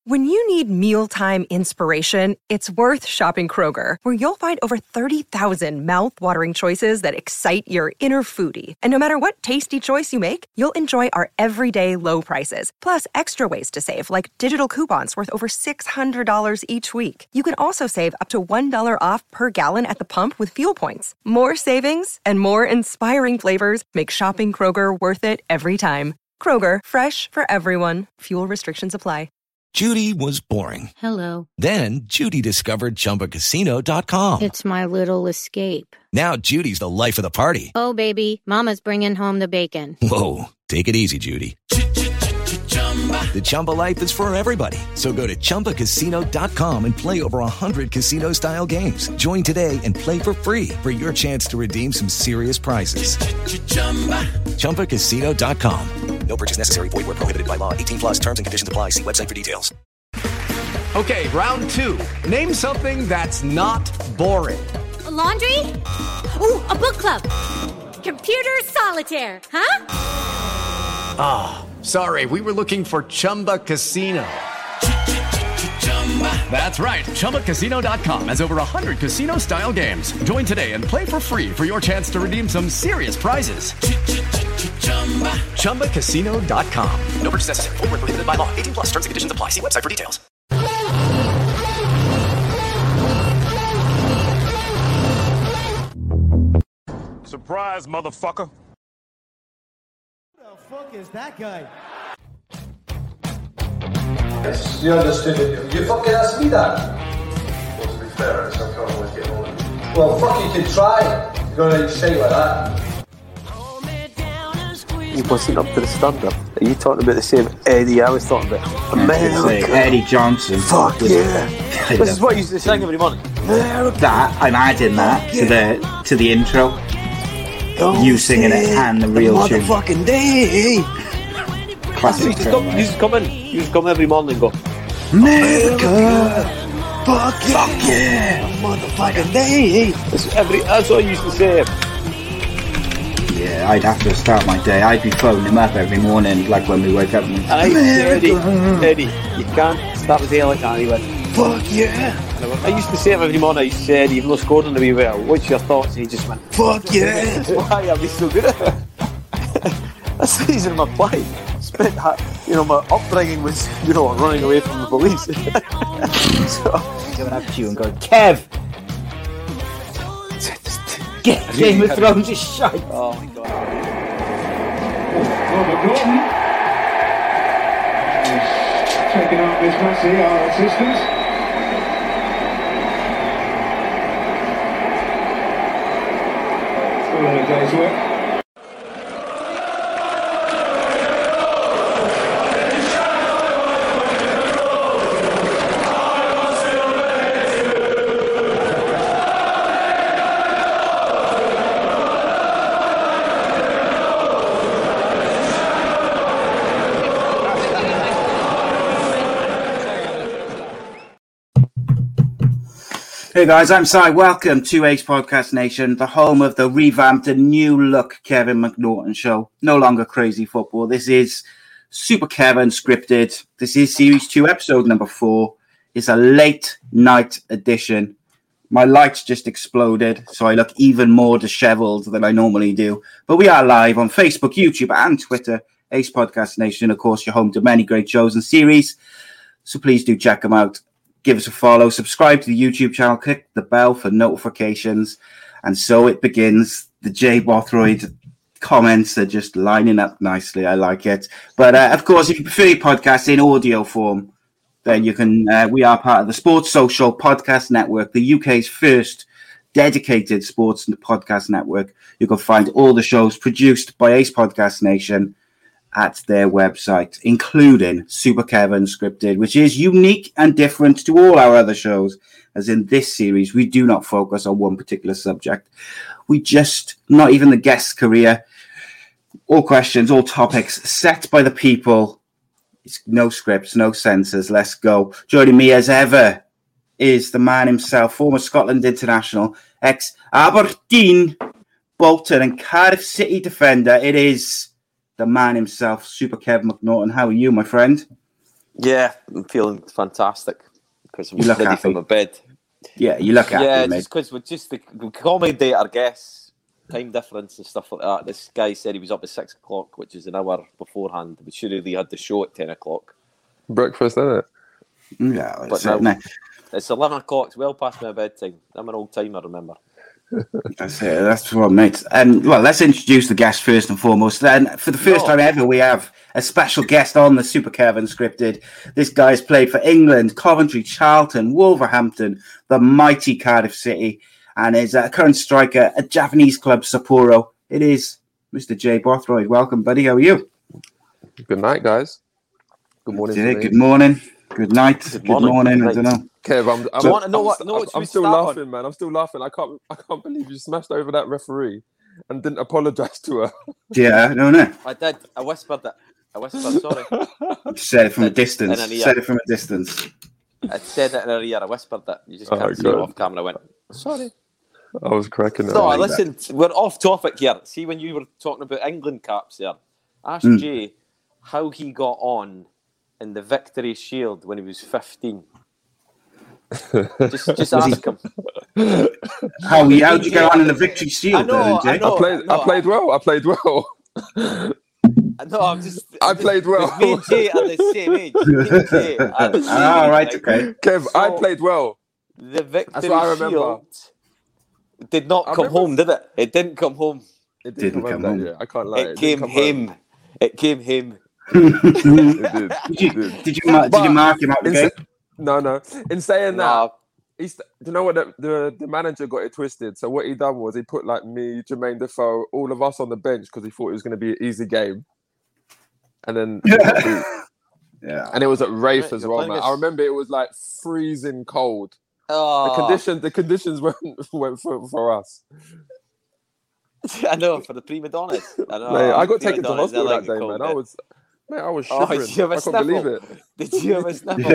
When you need mealtime inspiration, it's worth shopping Kroger, where you'll find over 30,000 mouth-watering choices that excite your inner foodie. And no matter what tasty choice you make, you'll enjoy our everyday low prices, plus extra ways to save, like digital coupons worth over $600 each week. You can also save up to $1 off per gallon at the pump with fuel points. More savings and more inspiring flavors make shopping Kroger worth it every time. Kroger, fresh for everyone. Fuel restrictions apply. Judy was boring. Hello. Then Judy discovered ChumbaCasino.com. It's my little escape. Now Judy's the life of the party. Oh, baby, mama's bringing home the bacon. Whoa, take it easy, Judy. The Chumba life is for everybody. So go to ChumbaCasino.com and play over 100 casino-style games. Join today and play for free for your chance to redeem some serious prizes. ChumbaCasino.com. No purchase necessary. Void where prohibited by law. 18 plus terms and conditions apply. See website for details. Okay, round two. Name something that's not boring. A laundry? Ooh, a book club. Computer solitaire, huh? Ah, sorry. We were looking for Chumba Casino. That's right. ChumbaCasino.com has over 100 casino-style games. Join today and play for free for your chance to redeem some serious prizes. ChumbaCasino.com. No purchase necessary. Void where prohibited by law. 18 plus terms and conditions apply. See website for details. Surprise, motherfucker. Who the fuck is that guy? You understood it. You fucking asked me that. Well, to be fair, I can't always get hold of it. Well, fuck, you can try. You're gonna say like that. You wasn't up to the standard. Are you talking about the same Eddie I was talking about? America. Eddie Johnson. Fuck yeah. This is what you used to sing every morning. That, I'm adding that to the intro. Don't you singing it and the real tune. Motherfucking day. Classic. You used to come in. You used to come every morning and go, America. Fuck yeah. Motherfucking day. That's what I used to say. Yeah, I'd have to start my day. I'd be phoning him up every morning, like when we wake up. And Eddie, you can't start the day like that. He went, fuck yeah. I used to say it every morning. I used to say, Eddie, you've not scored on the wee well. What's your thoughts? And he just went, fuck yeah. That's why I'll be so good at it. That's the reason my play. Spent, my upbringing was, running away from the police. So, going up to you and going, Kev! Get Game of Thrones is shite. Oh my god. Robert Norton taking out Miss Massey, our assistant. All in a day's work. Hey guys, I'm Si. Welcome to Ace Podcast Nation, the home of the revamped and new look Kevin McNaughton show. No longer crazy football. This is Super Kevin scripted. This is series 2, episode number 4. It's a late night edition. My lights just exploded, so I look even more disheveled than I normally do. But we are live on Facebook, YouTube, and Twitter. Ace Podcast Nation, of course, you're home to many great shows and series. So please do check them out. Give us a follow, subscribe to the YouTube channel, click the bell for notifications. And so it begins. The Jay Bothroyd comments are just lining up nicely. I like it. But of course, if you prefer your podcast in audio form, then you can. We are part of the Sports Social Podcast Network, the UK's first dedicated sports podcast network. You can find all the shows produced by Ace Podcast Nation at their website, including Super Kevin Scripted, which is unique and different to all our other shows, as in this series, we do not focus on one particular subject. We just, not even the guest's career, all questions, all topics set by the people. It's no scripts, no censors, let's go. Joining me as ever is the man himself, former Scotland international, ex-Aberdeen, Bolton and Cardiff City defender. It is the man himself, Super Kev McNaughton. How are you, my friend? Yeah, I'm feeling fantastic because I'm ready for my bed. Yeah, you look happy, yeah, mate. just because we accommodate our guests, time difference and stuff like that. This guy said he was up at 6 o'clock, which is an hour beforehand. We should have really had the show at 10 o'clock. Breakfast, isn't it? Yeah, but now it's 11 o'clock. It's well past my bedtime. I'm an old timer, remember. That's it. That's what, mate. Well, let's introduce the guest first and foremost. Then, for the first time ever, we have a special guest on the Super Kev Unscripted. This guy's played for England, Coventry, Charlton, Wolverhampton, the mighty Cardiff City, and is a current striker at Japanese club Sapporo. It is Mr. Jay Bothroyd. Welcome, buddy. How are you? Good night, guys. Good morning. Good morning. Good night. Good morning. I don't know. Kev, I'm still laughing, on. man. I'm still laughing. I can't believe you smashed over that referee and didn't apologise to her. Yeah, no. I did. I whispered it. Sorry. Said it from a distance. Said it from a distance. I said it in her ear. I whispered it. You just can't see it off camera. I went, sorry. I was cracking it. No, listen, we're off topic here. See, when you were talking about England caps there, ask Jay how he got on in the Victory Shield when he was 15. just ask him. How did you get on in the Victory Shield? I played well. No, I played well. Me and Jay are the same age. Okay. Kev, I played well. The Victory Shield did not come home, did it? It didn't come home. It didn't come home. I can't lie. It came him. It came him. Did you mark him out the game? No. In saying that, do you know what the manager got it twisted? So what he done was he put like me, Jermaine Defoe, all of us on the bench because he thought it was going to be an easy game. And then and it was at Rafe as well, man. I remember it was like freezing cold. The conditions went for us. I know, for the prima donnas. I got taken to hospital that day, man. I was shivering. I couldn't believe it. Did you have a sniffle?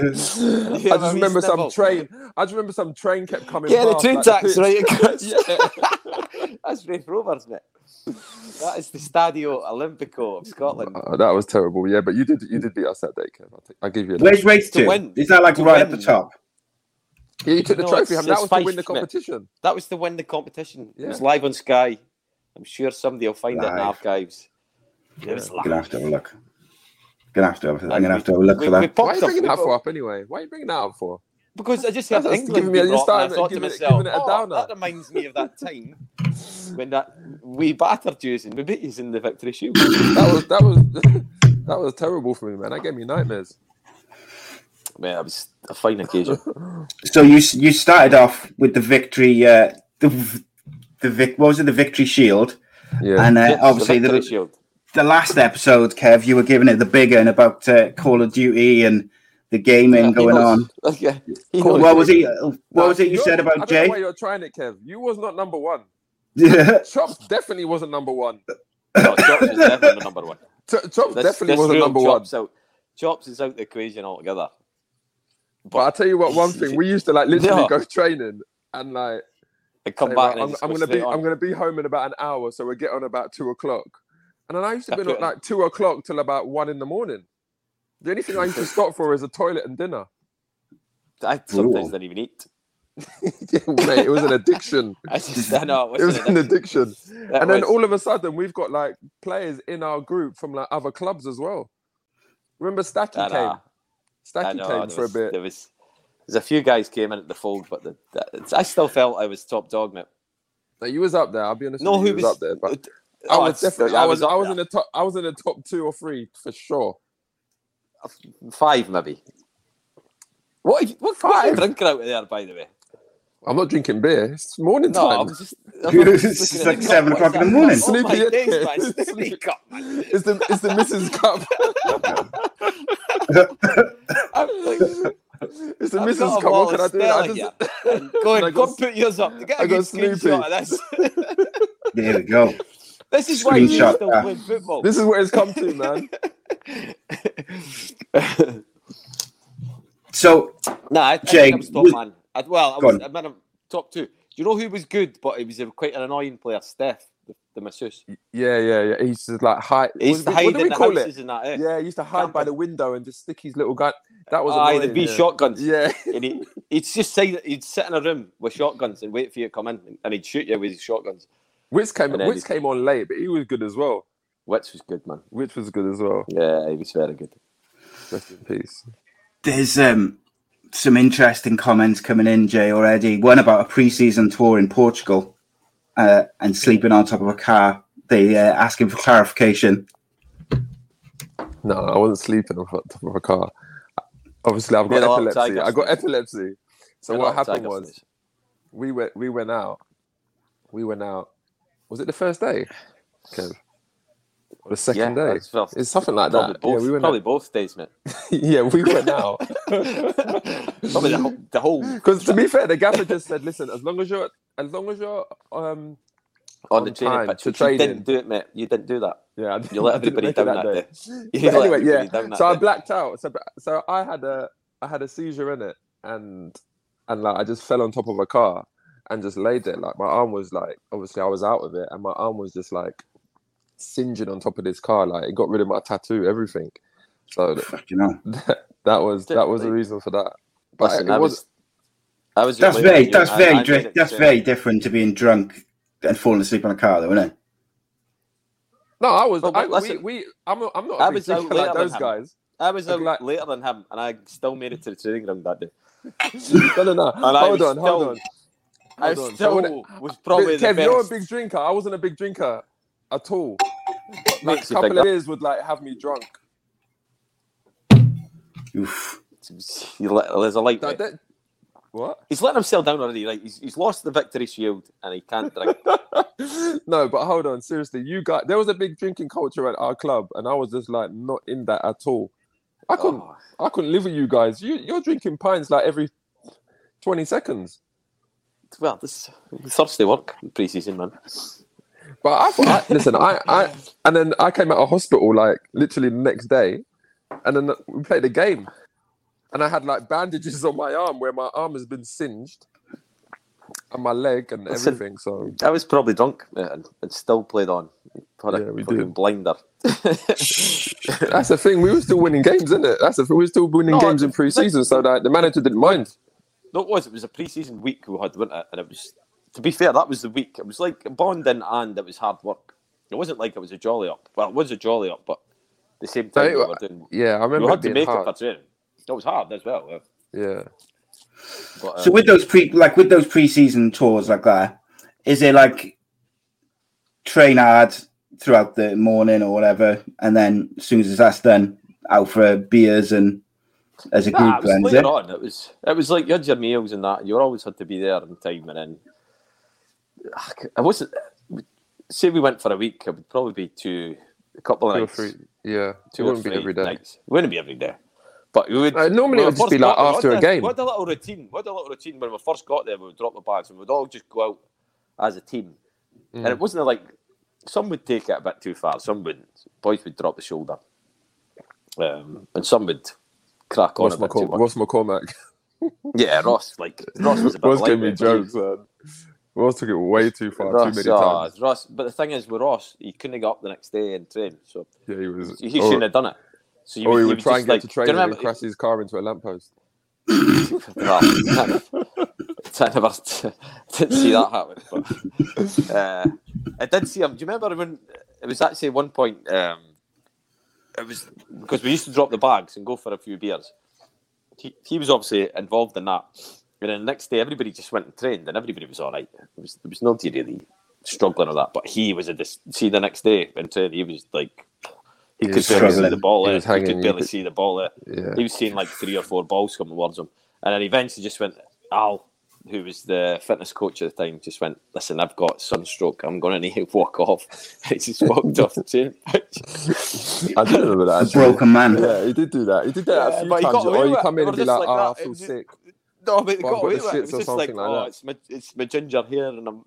I just remember some train kept coming past. Yeah, the train tax right across. That's Rafe Rovers, mate. That is the Stadio Olimpico of Scotland. That was terrible. Yeah, but you did beat us that day, Kev. I give you. Where's race to win? Is that like right at the top? Yeah, you took the trophy. That was to win the competition. That was to win the competition. Yeah. It was live on Sky. I'm sure somebody will find it in the archives. Yeah. I'm gonna have to have a look. I'm gonna have to have a look for that. Why are you bringing that up anyway? Why are you bringing that up for? Because I just heard England. I thought to myself, that reminds me of that time when we battered you and we beat you in the Victory Shield. That was terrible for me, man. That gave me nightmares. Man, it was a fine occasion. So you started off with the Victory, what was it? The Victory Shield, and obviously the Shield. The last episode, Kev, you were giving it the big one about Call of Duty and the gaming going on. Okay. What was it you said about Jay? I don't know why you're trying it, Kev. You was not number one. Chops definitely wasn't number one. No, Chops was definitely number one. Chops definitely wasn't number one. Chops is out the equation altogether. But I'll tell you what, one thing, we used to like literally go training and like come back. I'm gonna be home in about an hour, so we'll get on about 2:00. And then I used to be at like 2:00 till about 1 a.m. The only thing I used to stop for is a toilet and dinner. I sometimes didn't even eat. Mate, it was an addiction. It was an addiction. And then all of a sudden, we've got like players in our group from like other clubs as well. Remember Stacky came? Stacky came for a bit. There's a few guys came in at the fold, but I still felt I was top dog, mate. No, you was up there. I'll be honest. No, who was up there? But I was definitely. I was in the top. I was in the top 2 or 3 for sure. 5 maybe. What are you drinking out of there, by the way? I'm not drinking beer. It's morning time. It's like 7 o'clock in the morning. Sleepy days, man. Sleepy cup, man. It's the Mrs. Cup. It's the Mrs. Cup. What can I do? Go and put yours up. I got Snoopy. There we go. This is why you still play football. This is where it's come to, man. So, I think I'm top man. I'm top 2. Do you know who was good, but he was quite an annoying player? Steph, the masseuse. Yeah. He used to like hide. He used to hide in the houses and that. Yeah, he used to hide by the window and just stick his little gun. That was annoying. There'd be shotguns. Yeah, and he'd just say that he'd sit in a room with shotguns and wait for you to come in, and he'd shoot you with his shotguns. Witz came on late, but he was good as well. Witz was good, man. Witz was good as well. Yeah, he was very good. Rest in peace. There's some interesting comments coming in, Jay, already. One about a pre-season tour in Portugal and sleeping on top of a car. They asking for clarification. No, I wasn't sleeping on top of a car. Obviously, I've got epilepsy. I got epilepsy. So what happened was, we went out. Was it the first day, Kev? Or the second day? It's something like that. Probably both days, mate. Yeah, we went out. Probably the whole. Because to be fair, the gaffer just said, "Listen, as long as you're on the training pitch, you didn't do it, mate. You didn't do that. Yeah, you let everybody down that day. Anyway, yeah. So I blacked out. So I had a seizure in it, and like I just fell on top of a car and just laid there. Like my arm was like, obviously I was out of it, and my arm was just like singeing on top of this car. Like it got rid of my tattoo, everything. So that was the reason for that. But Listen, that's very different to being drunk and falling asleep on a car, though, isn't it? No, I was. I'm not a big drinker like those guys. I was out later than him, and I still made it to the training ground that day. No. Hold on. I still was probably the Kev, best. you're a big drinker. I wasn't a big drinker at all. Like a couple of years would like have me drunk. Oof. There's a light. What? He's letting himself down already. Like he's lost the victory shield and he can't drink. No, but hold on. Seriously, there was a big drinking culture at our club, and I was just like not in that at all. I couldn't live with you guys. You're drinking pints like every 20 seconds. Well, this Thursday work pre-season, man. But and then I came out of hospital like literally the next day, and then we played a game, and I had like bandages on my arm where my arm has been singed, and my leg and everything. So I was probably drunk and still played on. We fucking blinder. That's the thing. We were still winning games, isn't it? We were still winning games in pre-season, so that the manager didn't mind. No, it was a pre-season week we had, wasn't it? And it was, to be fair, that was the week. It was like bonding and it was hard work. It wasn't like it was a jolly up. Well, it was a jolly up, but at the same time we were doing. Yeah, I remember. We had to make it for training. It was hard as well. Yeah. But, so with those pre-season tours like that, is it like train hard throughout the morning or whatever, and then as soon as that's done, out for beers and as a group? It was later on. It was like you had your meals and that. You always had to be there on time, and then I wasn't. Say we went for a week, it would probably be a couple of nights. 2 or 3. Yeah, it wouldn't be every day. Nights. It wouldn't be every day. But we would normally it would just be like after a game. We had a little routine. When we first got there, we would drop the bags and we'd all just go out as a team. And it wasn't like some would take it a bit too far. Some wouldn't. Boys would drop the shoulder, and some would crack on. Ross McCormack. Yeah, Ross was a bit Ross gave me jokes, man. Ross took it way too far, too many times. Ross, but the thing is, with Ross, he couldn't get up the next day and train. So yeah, he shouldn't have done it. So he would try and get to training and crash his car into a lamppost. No, I didn't see that happen. But I did see him. Do you remember when it was actually one point? It was because we used to drop the bags and go for a few beers. He was obviously involved in that. And then the next day, everybody just went and trained, and everybody was all right. There was nobody really struggling with that. But he was the next day in training, he was like. He could barely see the ball there. He could barely see the ball there. Yeah. He was seeing like 3 or 4 balls coming towards him. And then eventually just went, Al, who was the fitness coach at the time, just went, listen, I've got sunstroke. I'm going to need to walk off. He just walked off the training pitch. I do remember that. Broken man. Yeah, he did do that. He did that a few times. Or you come in and be like, I feel sick. No, but he got away with it. It was just like it's my ginger hair and I'm...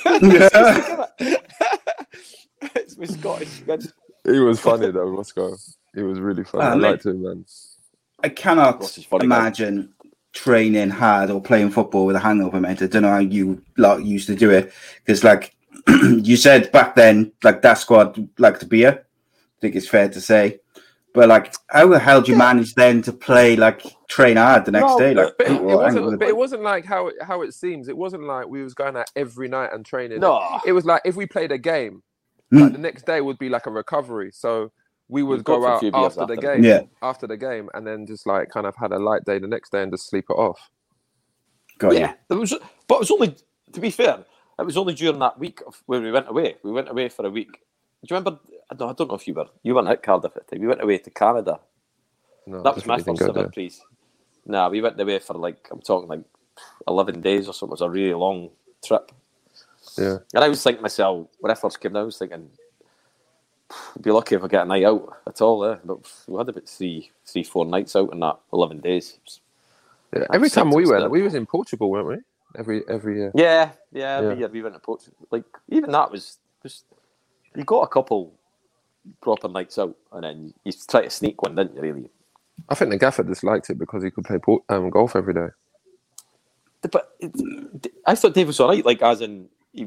It's my Scottish skin. He was funny though, Roscoe. He was really funny. I liked him, man. I cannot imagine training hard or playing football with a hangover, mate. I don't know how you lot used to do it, because like you said back then, like that squad liked the beer. I think it's fair to say. But like, how the hell do you manage then to play like train hard the next day? Like, but it wasn't like how it seems. It wasn't like we was going out every night and training. No, it was like if we played a game, like the next day would be like a recovery. So we would go out after the game, and then just like kind of had a light day the next day and just sleep it off. Got you. But it was only, to be fair, it was only during that week where we went away. We went away for a week. Do you remember? I don't know if you weren't at Cardiff at the time. We went away to Canada. No, that was my first ever pre. Nah, we went away for like, I'm talking like 11 days or something. It was a really long trip. Yeah. And I was thinking to myself, when I first came down, I was thinking, I'd be lucky if I get a night out at all. But we had about 4 nights out in that 11 days. Yeah. Every time we went, we was in Portugal, weren't we? Every year. Yeah. Every year we went to Portugal. Like, even that was just, you got a couple proper nights out, and then you try to sneak one, didn't you, really? I think the gaffer disliked it because he could play golf every day. But I thought Dave was all right, like, as in,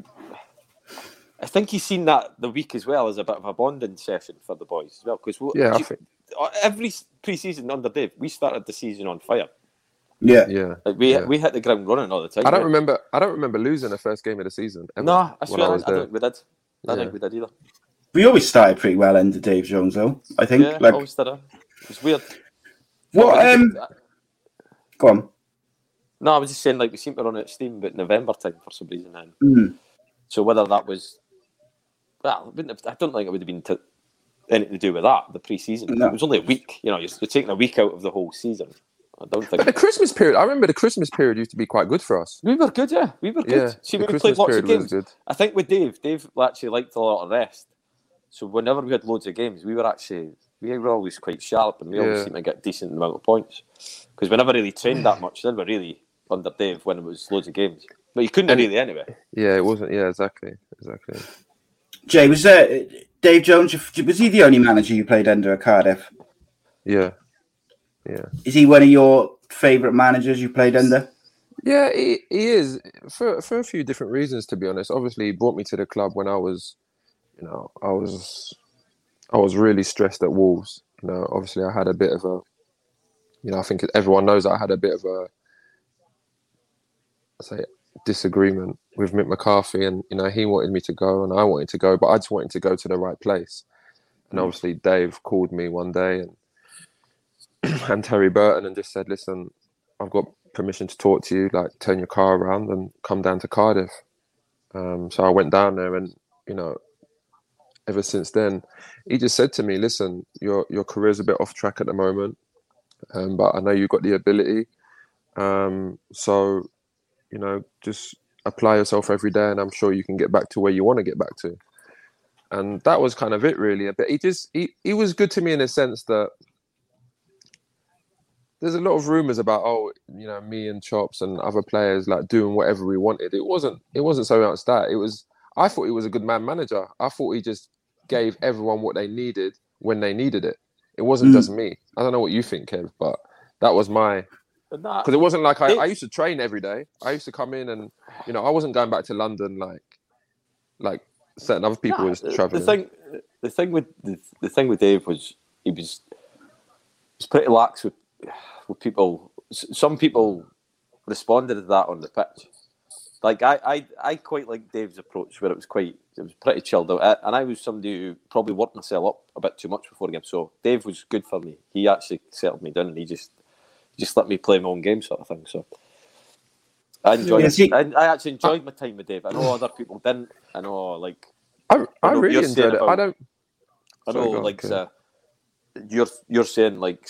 I think he's seen that the week as well as a bit of a bonding session for the boys as well. Because I think every pre-season under Dave, we started the season on fire. Yeah. Like we hit the ground running all the time. I don't remember losing the first game of the season. Ever, no, I swear I don't think we did. I don't think we did either. We always started pretty well under Dave Jones, though. I think. Yeah, always did. It was weird. What? Go on. No, I was just saying, like, we seemed to run out of steam about November time for some reason. Then. So whether that was, well, I don't think it would have been anything to do with that. The pre-season, it was only a week. You know, you're taking a week out of the whole season. I don't think. But the Christmas period, I remember the Christmas period used to be quite good for us. We were good, yeah. We were good. Yeah, see, we played lots of games. I think with Dave actually liked a lot of rest. So whenever we had loads of games, we were always quite sharp, and we always seemed to get a decent amount of points. Because we never really trained that much. Then we really under Dave when it was loads of games. But you couldn't really anyway. Yeah, it wasn't. Yeah, exactly. Jay, was Dave Jones? Was he the only manager you played under at Cardiff? Yeah. Is he one of your favourite managers you played under? Yeah, he is for a few different reasons. To be honest, obviously he brought me to the club when I was really stressed at Wolves. You know, obviously I had a bit of a, you know, I think everyone knows I had a bit of a, disagreement with Mick McCarthy, and you know he wanted me to go and I wanted to go, but I just wanted to go to the right place. And obviously Dave called me one day and Terry Burton and just said, "Listen, I've got permission to talk to you. Like, turn your car around and come down to Cardiff." So I went down there, and you know, ever since then, he just said to me, "Listen, your career's a bit off track at the moment, but I know you've got the ability. So, you know, just apply yourself every day, and I'm sure you can get back to where you want to get back to." And that was kind of it, really. But he was good to me in the sense that there's a lot of rumours about, you know, me and Chops and other players like doing whatever we wanted. It wasn't so much that. I thought he was a good man manager. I thought he just gave everyone what they needed when they needed it. It wasn't just me. I don't know what you think, Kev, but that was my... Because it wasn't like I used to train every day. I used to come in and, you know, I wasn't going back to London like certain other people was travelling. The thing with Dave was he was pretty lax with people. Some people responded to that on the pitch. Like I quite like Dave's approach where it was pretty chilled out, and I was somebody who probably worked myself up a bit too much before the game. So Dave was good for me. He actually settled me down, and he just let me play my own game, sort of thing. So I enjoyed it. I actually enjoyed my time with Dave. I know other people didn't. I know, like I really enjoyed it. I know, like you're saying, like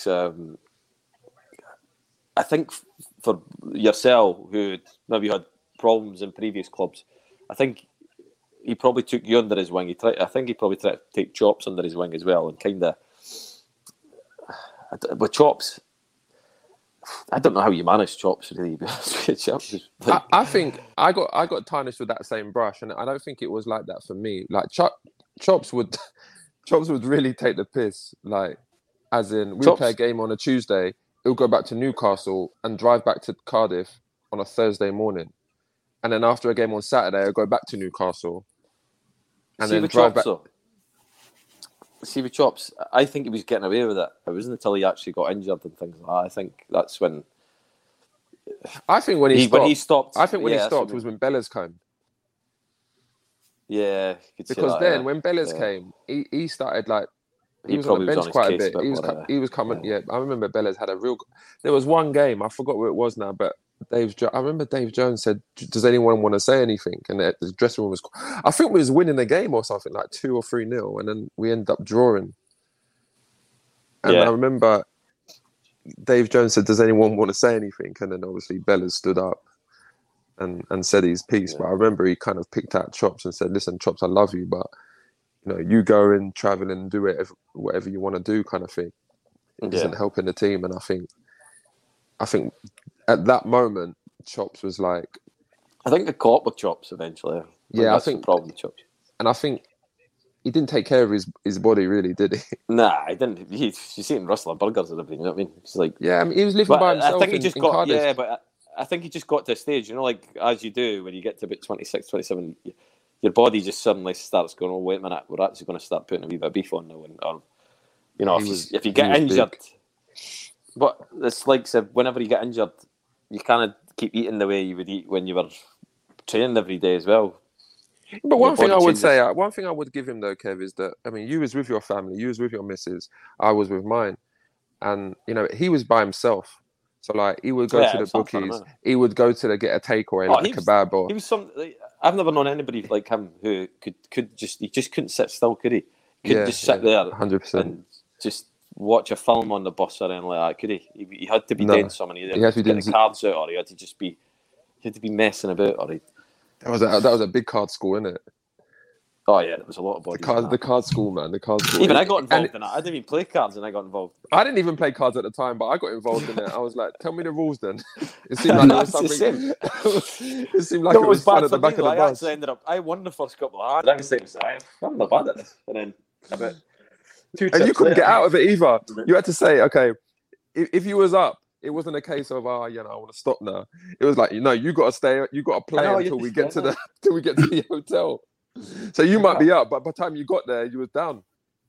I think for yourself, who maybe had problems in previous clubs, I think he probably took you under his wing. I think he probably tried to take Chops under his wing as well, and kind of with Chops. I don't know how you manage Chops, really. But I think I got tarnished with that same brush, and I don't think it was like that for me. Like Chops would really take the piss. Like, as in, we play a game on a Tuesday, he'll go back to Newcastle and drive back to Cardiff on a Thursday morning, and then after a game on Saturday, I'll go back to Newcastle, and see then with drive Chops, back. though. See with Chops, I think he was getting away with it. It wasn't until he actually got injured and things like that. I think that's when. I think when he stopped. I think when he stopped was when Bellas came. Yeah, because then when Bellas came, he started like he was on the bench quite a bit. He was coming. Yeah, I remember Bellas had a real. There was one game, I forgot where it was now, but I remember Dave Jones said, "Does anyone want to say anything?" And the dressing room was. I think we was winning the game or something like 2 or 3-0, and then we ended up drawing. And I remember Dave Jones said, "Does anyone want to say anything?" And then obviously Bellas stood up and said his piece. But I remember he kind of picked out Chops and said, "Listen, Chops, I love you, but you go and travel and do whatever you want to do," kind of thing. It isn't helping the team, and I think at that moment, Chops was like, I think they caught with Chops eventually. I think the problem with Chops, and I think he didn't take care of his body, really, did he? Nah, he didn't. You see him wrestling burgers and everything. You know what I mean? It's like, I mean, he was living by himself. I think he just got Cardiff. Yeah, but I think he just got to a stage, like as you do when you get to about 26, 27, your body just suddenly starts going, "Oh, wait a minute, we're actually going to start putting a wee bit of beef on now." If you get injured, but it's like I said, whenever you get injured, you kind of keep eating the way you would eat when you were training every day as well. But one thing I would give him though, Kev, is that you was with your family, you was with your missus, I was with mine, and he was by himself. So like he would go to the bookies, he would go to get a takeaway, like a kebab or. He was I've never known anybody like him who could just couldn't sit still, could he? Couldn't just sit there 100% and just watch a film on the bus or anything like that, could he? He had to be doing something. He had to be getting the cards out, or he had to just be messing about, or he. That was a big card school, isn't it? Oh yeah, there was a lot of bodies. The card school, man. The card school. Even I got involved in that. I didn't even play cards, and I got involved. I didn't even play cards at the time, but I got involved in it. I was like, "Tell me the rules, then." It seemed like there was something. It seemed like it was fun at the back of the bus. I won the first couple of hands. I was saying, "I'm not bad at this," and then about 2 and you couldn't get out of it either. You had to say, "Okay, if you was up." It wasn't a case of I want to stop now. It was like, you got to stay, you got to play until we get to the hotel. So you might be up, but by the time you got there, you was down.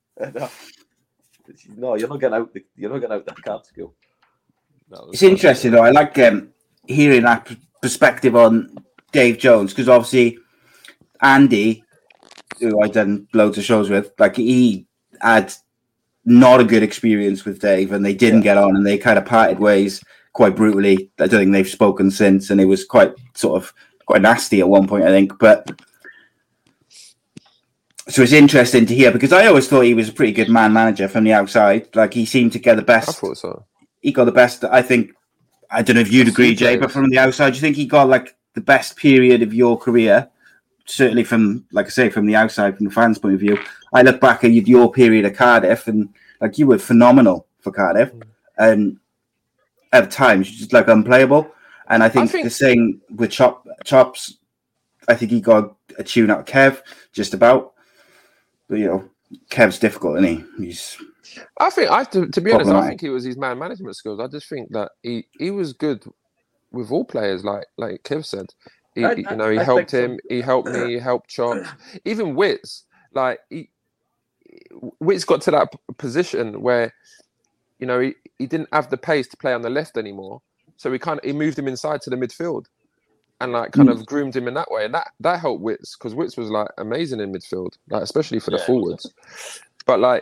No, you're not getting out. You're not getting out that card skill. It's interesting though. I like hearing that perspective on Dave Jones, because obviously Andy, who I've done loads of shows with, like he had not a good experience with Dave, and they didn't get on, and they kind of parted ways quite brutally. I don't think they've spoken since, and it was quite nasty at one point, I think. But so it's interesting to hear, because I always thought he was a pretty good man manager from the outside. Like he seemed to get the best. I thought so. He got the best. I think. I don't know if you'd agree, Jay, but from the outside, do you think he got like the best period of your career? Certainly from, like I say, from the outside, from the fans' point of view. I look back at your period at Cardiff, and like you were phenomenal for Cardiff, and at times just like unplayable. And I think the same with Chops. I think he got a tune out of Kev, just about. But Kev's difficult, isn't he? To be honest, I think it was his man management skills. I just think that he was good with all players, like Kev said. He helped him. He helped me. He helped Chops. Even Wits, Wits got to that position where, he didn't have the pace to play on the left anymore. So he moved him inside to the midfield, and kind of groomed him in that way, and that helped Wits, because Wits was amazing in midfield, especially for the forwards. But I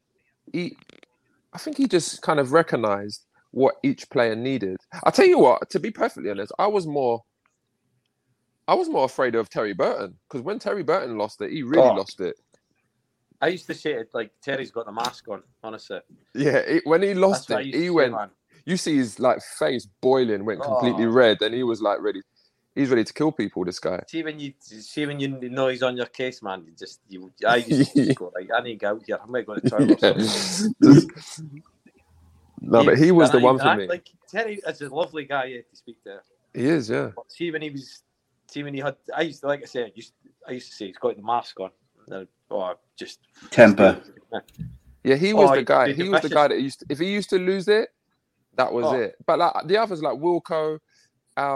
think he just kind of recognised what each player needed. I'll tell you what, to be perfectly honest, I was more afraid of Terry Burton, because when Terry Burton lost it, he really lost it. I used to say it like Terry's got the mask on, honestly. Yeah, when he lost it, he went. You see his face boiling, went completely red, and he was ready. He's ready to kill people. This guy. See when you know he's on your case, man. I used to just go I need to get out here. I might go to the toilet or something. But he was the one for me. Like Terry is a lovely guy to speak to. He is, yeah. But see when he had. I used to, like I said, I used to say he's got the mask on. Just temper. Yeah, he was the guy. He was the guy that if he used to lose it, that was it. But the others like Wilco, out,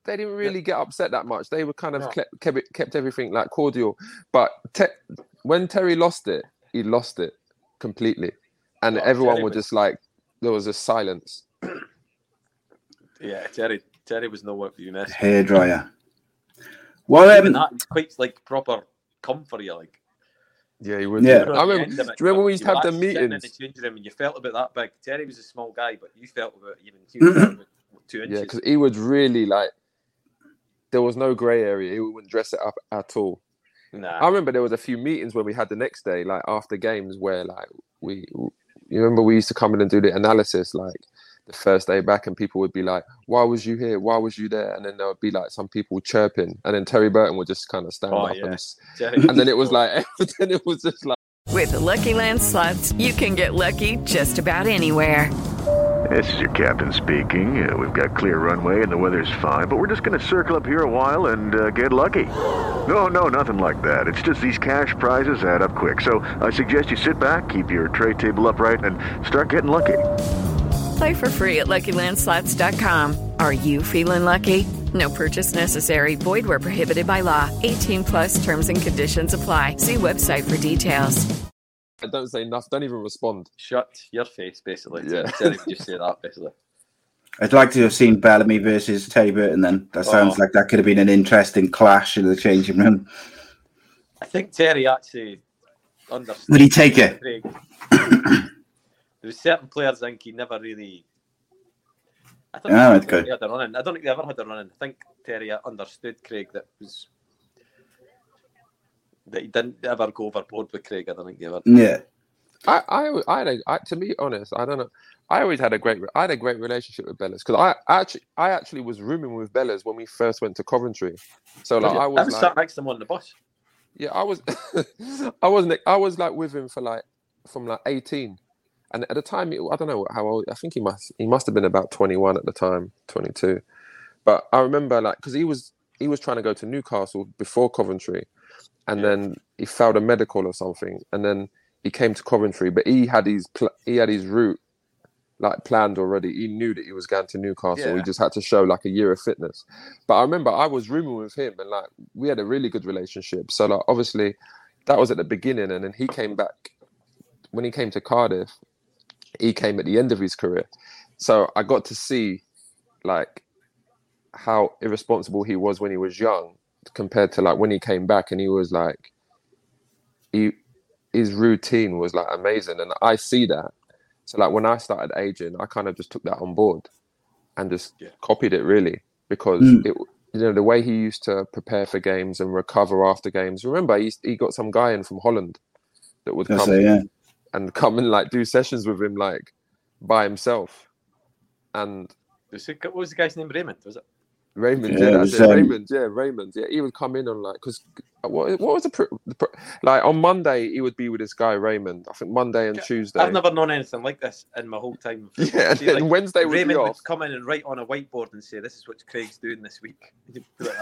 they didn't really get upset that much. They were kind of kept everything like cordial. But when Terry lost it, he lost it completely, and everyone was just like, there was a silence. Yeah, Terry was no work for you, Ness. Hairdryer. Well, even that, he's quite like proper come for you, like. Yeah, he would. Yeah. I remember. Do you remember when we used to have the meetings? In the changing room and you felt about that big. Terry was a small guy, but you felt about even huge, about 2 inches. Yeah, because he would really like. There was no grey area. He wouldn't dress it up at all. Nah. I remember there was a few meetings where we had the next day, like after games, where like you remember we used to come in and do the analysis, like the first day back, and people would be like, "Why was you here? Why was you there?" And then there would be like some people chirping, and then Terry Burton would just kind of stand up, and then it was like, then it was just like. With the Lucky Land Slots, you can get lucky just about anywhere. This is your captain speaking. We've got clear runway and the weather's fine, but we're just going to circle up here a while and get lucky. No, nothing like that. It's just these cash prizes add up quick. So I suggest you sit back, keep your tray table upright, and start getting lucky. Play for free at LuckyLandSlots.com. Are you feeling lucky? No purchase necessary. Void where prohibited by law. 18+ terms and conditions apply. See website for details. I don't say nothing. Don't even respond. Shut your face, basically. Yeah. Terry would just say that, basically. I'd like to have seen Bellamy versus Terry Burton then. That sounds like that could have been an interesting clash in the changing room. I think Terry actually understood. Would he take it? There were certain players I think he never really... I don't think he had a run-in. I don't think they ever had a run-in. I think Terry understood Craig that he didn't ever go overboard with Craig. I don't think he ever. Yeah. To be honest, I don't know. I always had a great relationship with Bellas because I actually was rooming with Bellas when we first went to Coventry. So like I was sat next to him on the bus. Yeah, I was. I was like with him for like from like 18, and at the time I don't know how old. I think he must have been about 21 at the time, 22. But I remember like because he was trying to go to Newcastle before Coventry. And then he failed a medical or something, and then he came to Coventry. But he had his route like planned already. He knew that he was going to Newcastle. Yeah. He just had to show like a year of fitness. But I remember I was rooming with him, and like we had a really good relationship. So like obviously that was at the beginning, and then he came back when he came to Cardiff. He came at the end of his career, so I got to see like how irresponsible he was when he was young. Compared to like when he came back and he was like, his routine was like amazing, and I see that. So like when I started aging, I kind of just took that on board and just copied it really because it, the way he used to prepare for games and recover after games. Remember, he got some guy in from Holland that would come and like do sessions with him like by himself. And what was the guy's name? Raymond, was it? Raymond, Raymond. Yeah, he would come in on like because what was like on Monday he would be with this guy Raymond. I think Monday and Tuesday. I've never known anything like this in my whole time. Yeah, and then like, Wednesday would Raymond be off. would come in and write on a whiteboard and say, "This is what Craig's doing this week." Like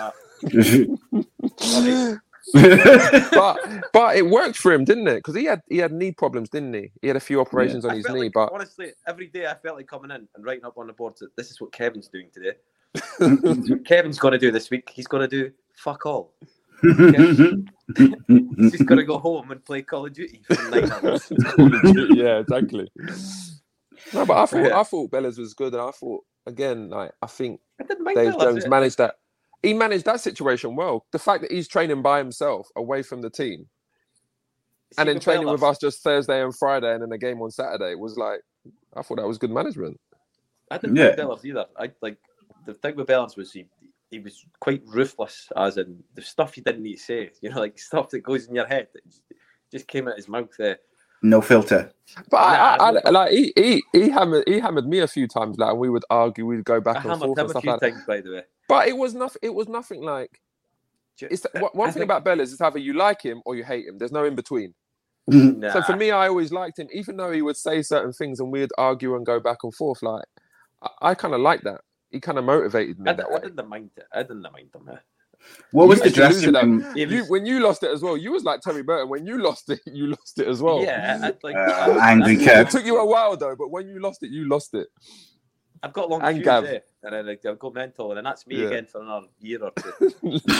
that. but it worked for him, didn't it? Because he had knee problems, didn't he? He had a few operations on his knee. Like, but honestly, every day I felt like coming in and writing up on the board that this is what Kevin's doing today. Kevin's going to do this week. He's going to do fuck all. He's just going to go home and play Call of Duty for 9 hours. Yeah, exactly. No, but I thought Bellas was good, and I thought again, like I think Dave Jones managed that. He managed that situation well. The fact that he's training by himself away from the team, and then training with us just Thursday and Friday, and then a game on Saturday was like, I thought that was good management. I didn't like Bellas either. I like. The thing with Bellas was he was quite ruthless, as in the stuff he didn't need to say. You know, like stuff that goes in your head that just came out his mouth there. No filter. But I like he hammered me a few times, like, and we would argue, we'd go back and forth and stuff like that. By the way. But it was nothing like. One thing about Bellas is either you like him or you hate him. There's no in between. Nah. So for me, I always liked him, even though he would say certain things and we'd argue and go back and forth. Like I kind of like that. He kind of motivated me that way. I didn't mind him. What was the dressing room? When you lost it as well, you was like Terry Burton. When you lost it, you lost it as well. Yeah, angry Kev. It took you a while though, but when you lost it, you lost it. I've got long fuse there. and then they'll go mental, and then that's me again for another year or two.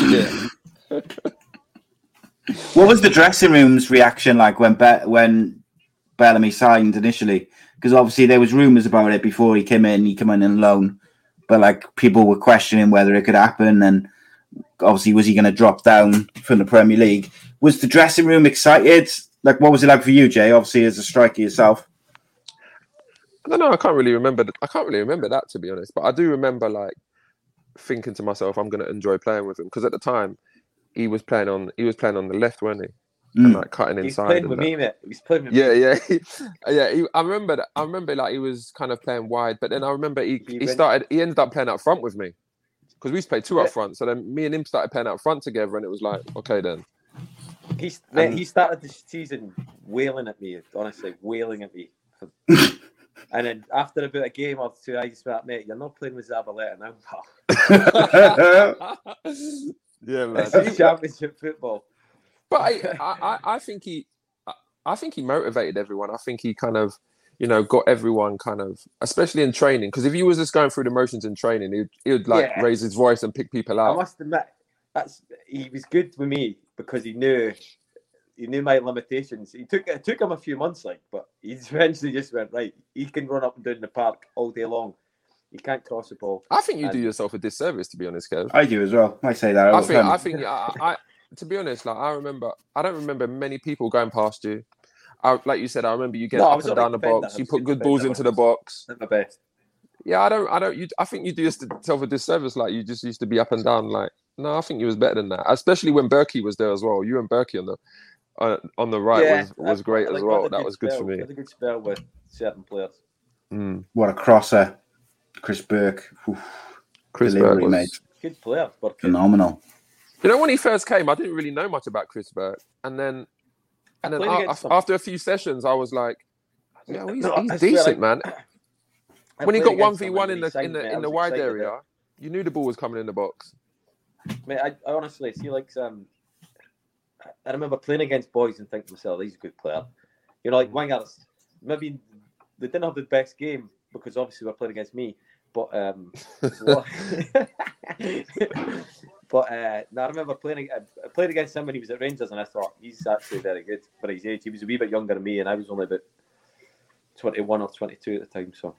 What was the dressing room's reaction like when Bellamy signed initially? Because obviously there was rumours about it before he came in. He came in on loan, but like people were questioning whether it could happen, and obviously was he going to drop down from the Premier League? Was the dressing room excited? Like, what was it like for you, Jay? Obviously, as a striker yourself. I don't know. I can't really remember that, to be honest. But I do remember like thinking to myself, I'm going to enjoy playing with him, because at the time he was playing on the left, wasn't he? And like cutting inside. He's playing with me, mate. He's playing with me. Yeah. I remember that. I remember like he was kind of playing wide, but then I remember he ended up playing up front with me, because we used to play two up front. So then me and him started playing up front together, and it was like, okay then. He started the season wailing at me, honestly, wailing at me. And then after about a game or two, I just went, mate, you're not playing with Zabaleta now, pal. Yeah, man. It's championship football. But I think he motivated everyone. I think he kind of, got everyone kind of, especially in training. Because if he was just going through the motions in training, he would raise his voice and pick people out. I must admit, he was good with me because he knew my limitations. It took him a few months, but he eventually just went, right, he can run up and down the park all day long. He can't cross the ball. I think you do yourself a disservice, to be honest, Kev. I do as well. I say that all the time. I think, to be honest, like I don't remember many people going past you. Like you said, I remember you getting up and down the box. You put good balls into the box. That's my best. Yeah, I think you do yourself a disservice. Like you just used to be up and down. Like, no, I think you was better than that. Especially when Berkey was there as well. You and Berkey on the right was great as well. That was good for me. Had a good spell with certain players. What a crosser, Chris Burke. Chris Burke was good player. Phenomenal. When he first came, I didn't really know much about Chris Burke, and then after a few sessions, I was like, "Yeah, he's decent, man." When he got 1v1 in the wide area, you knew the ball was coming in the box. Mate, I honestly see I remember playing against boys and thinking to myself, he's a good player. Like wingers, maybe they didn't have the best game because obviously they're playing against me. But I remember playing against him when he was at Rangers, and I thought he's actually very good for his age. He was a wee bit younger than me, and I was only about 21 or 22 at the time. So,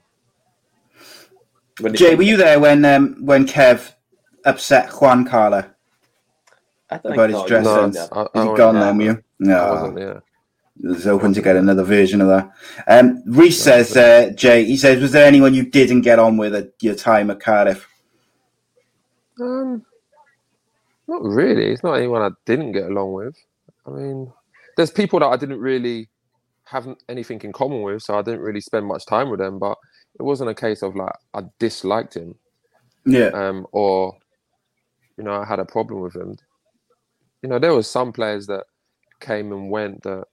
Jay, were you there when Kev upset Juan Carla about his dress sense? Is he gone then, were you? No, I wasn't, yeah. I was hoping to get another version of that. Reese says, Jay, he says, was there anyone you didn't get on with at your time at Cardiff? Not really. It's not anyone I didn't get along with. I mean, there's people that I didn't really have anything in common with, so I didn't really spend much time with them, but it wasn't a case of like I disliked him. Yeah. Or, I had a problem with him. There was some players that came and went that,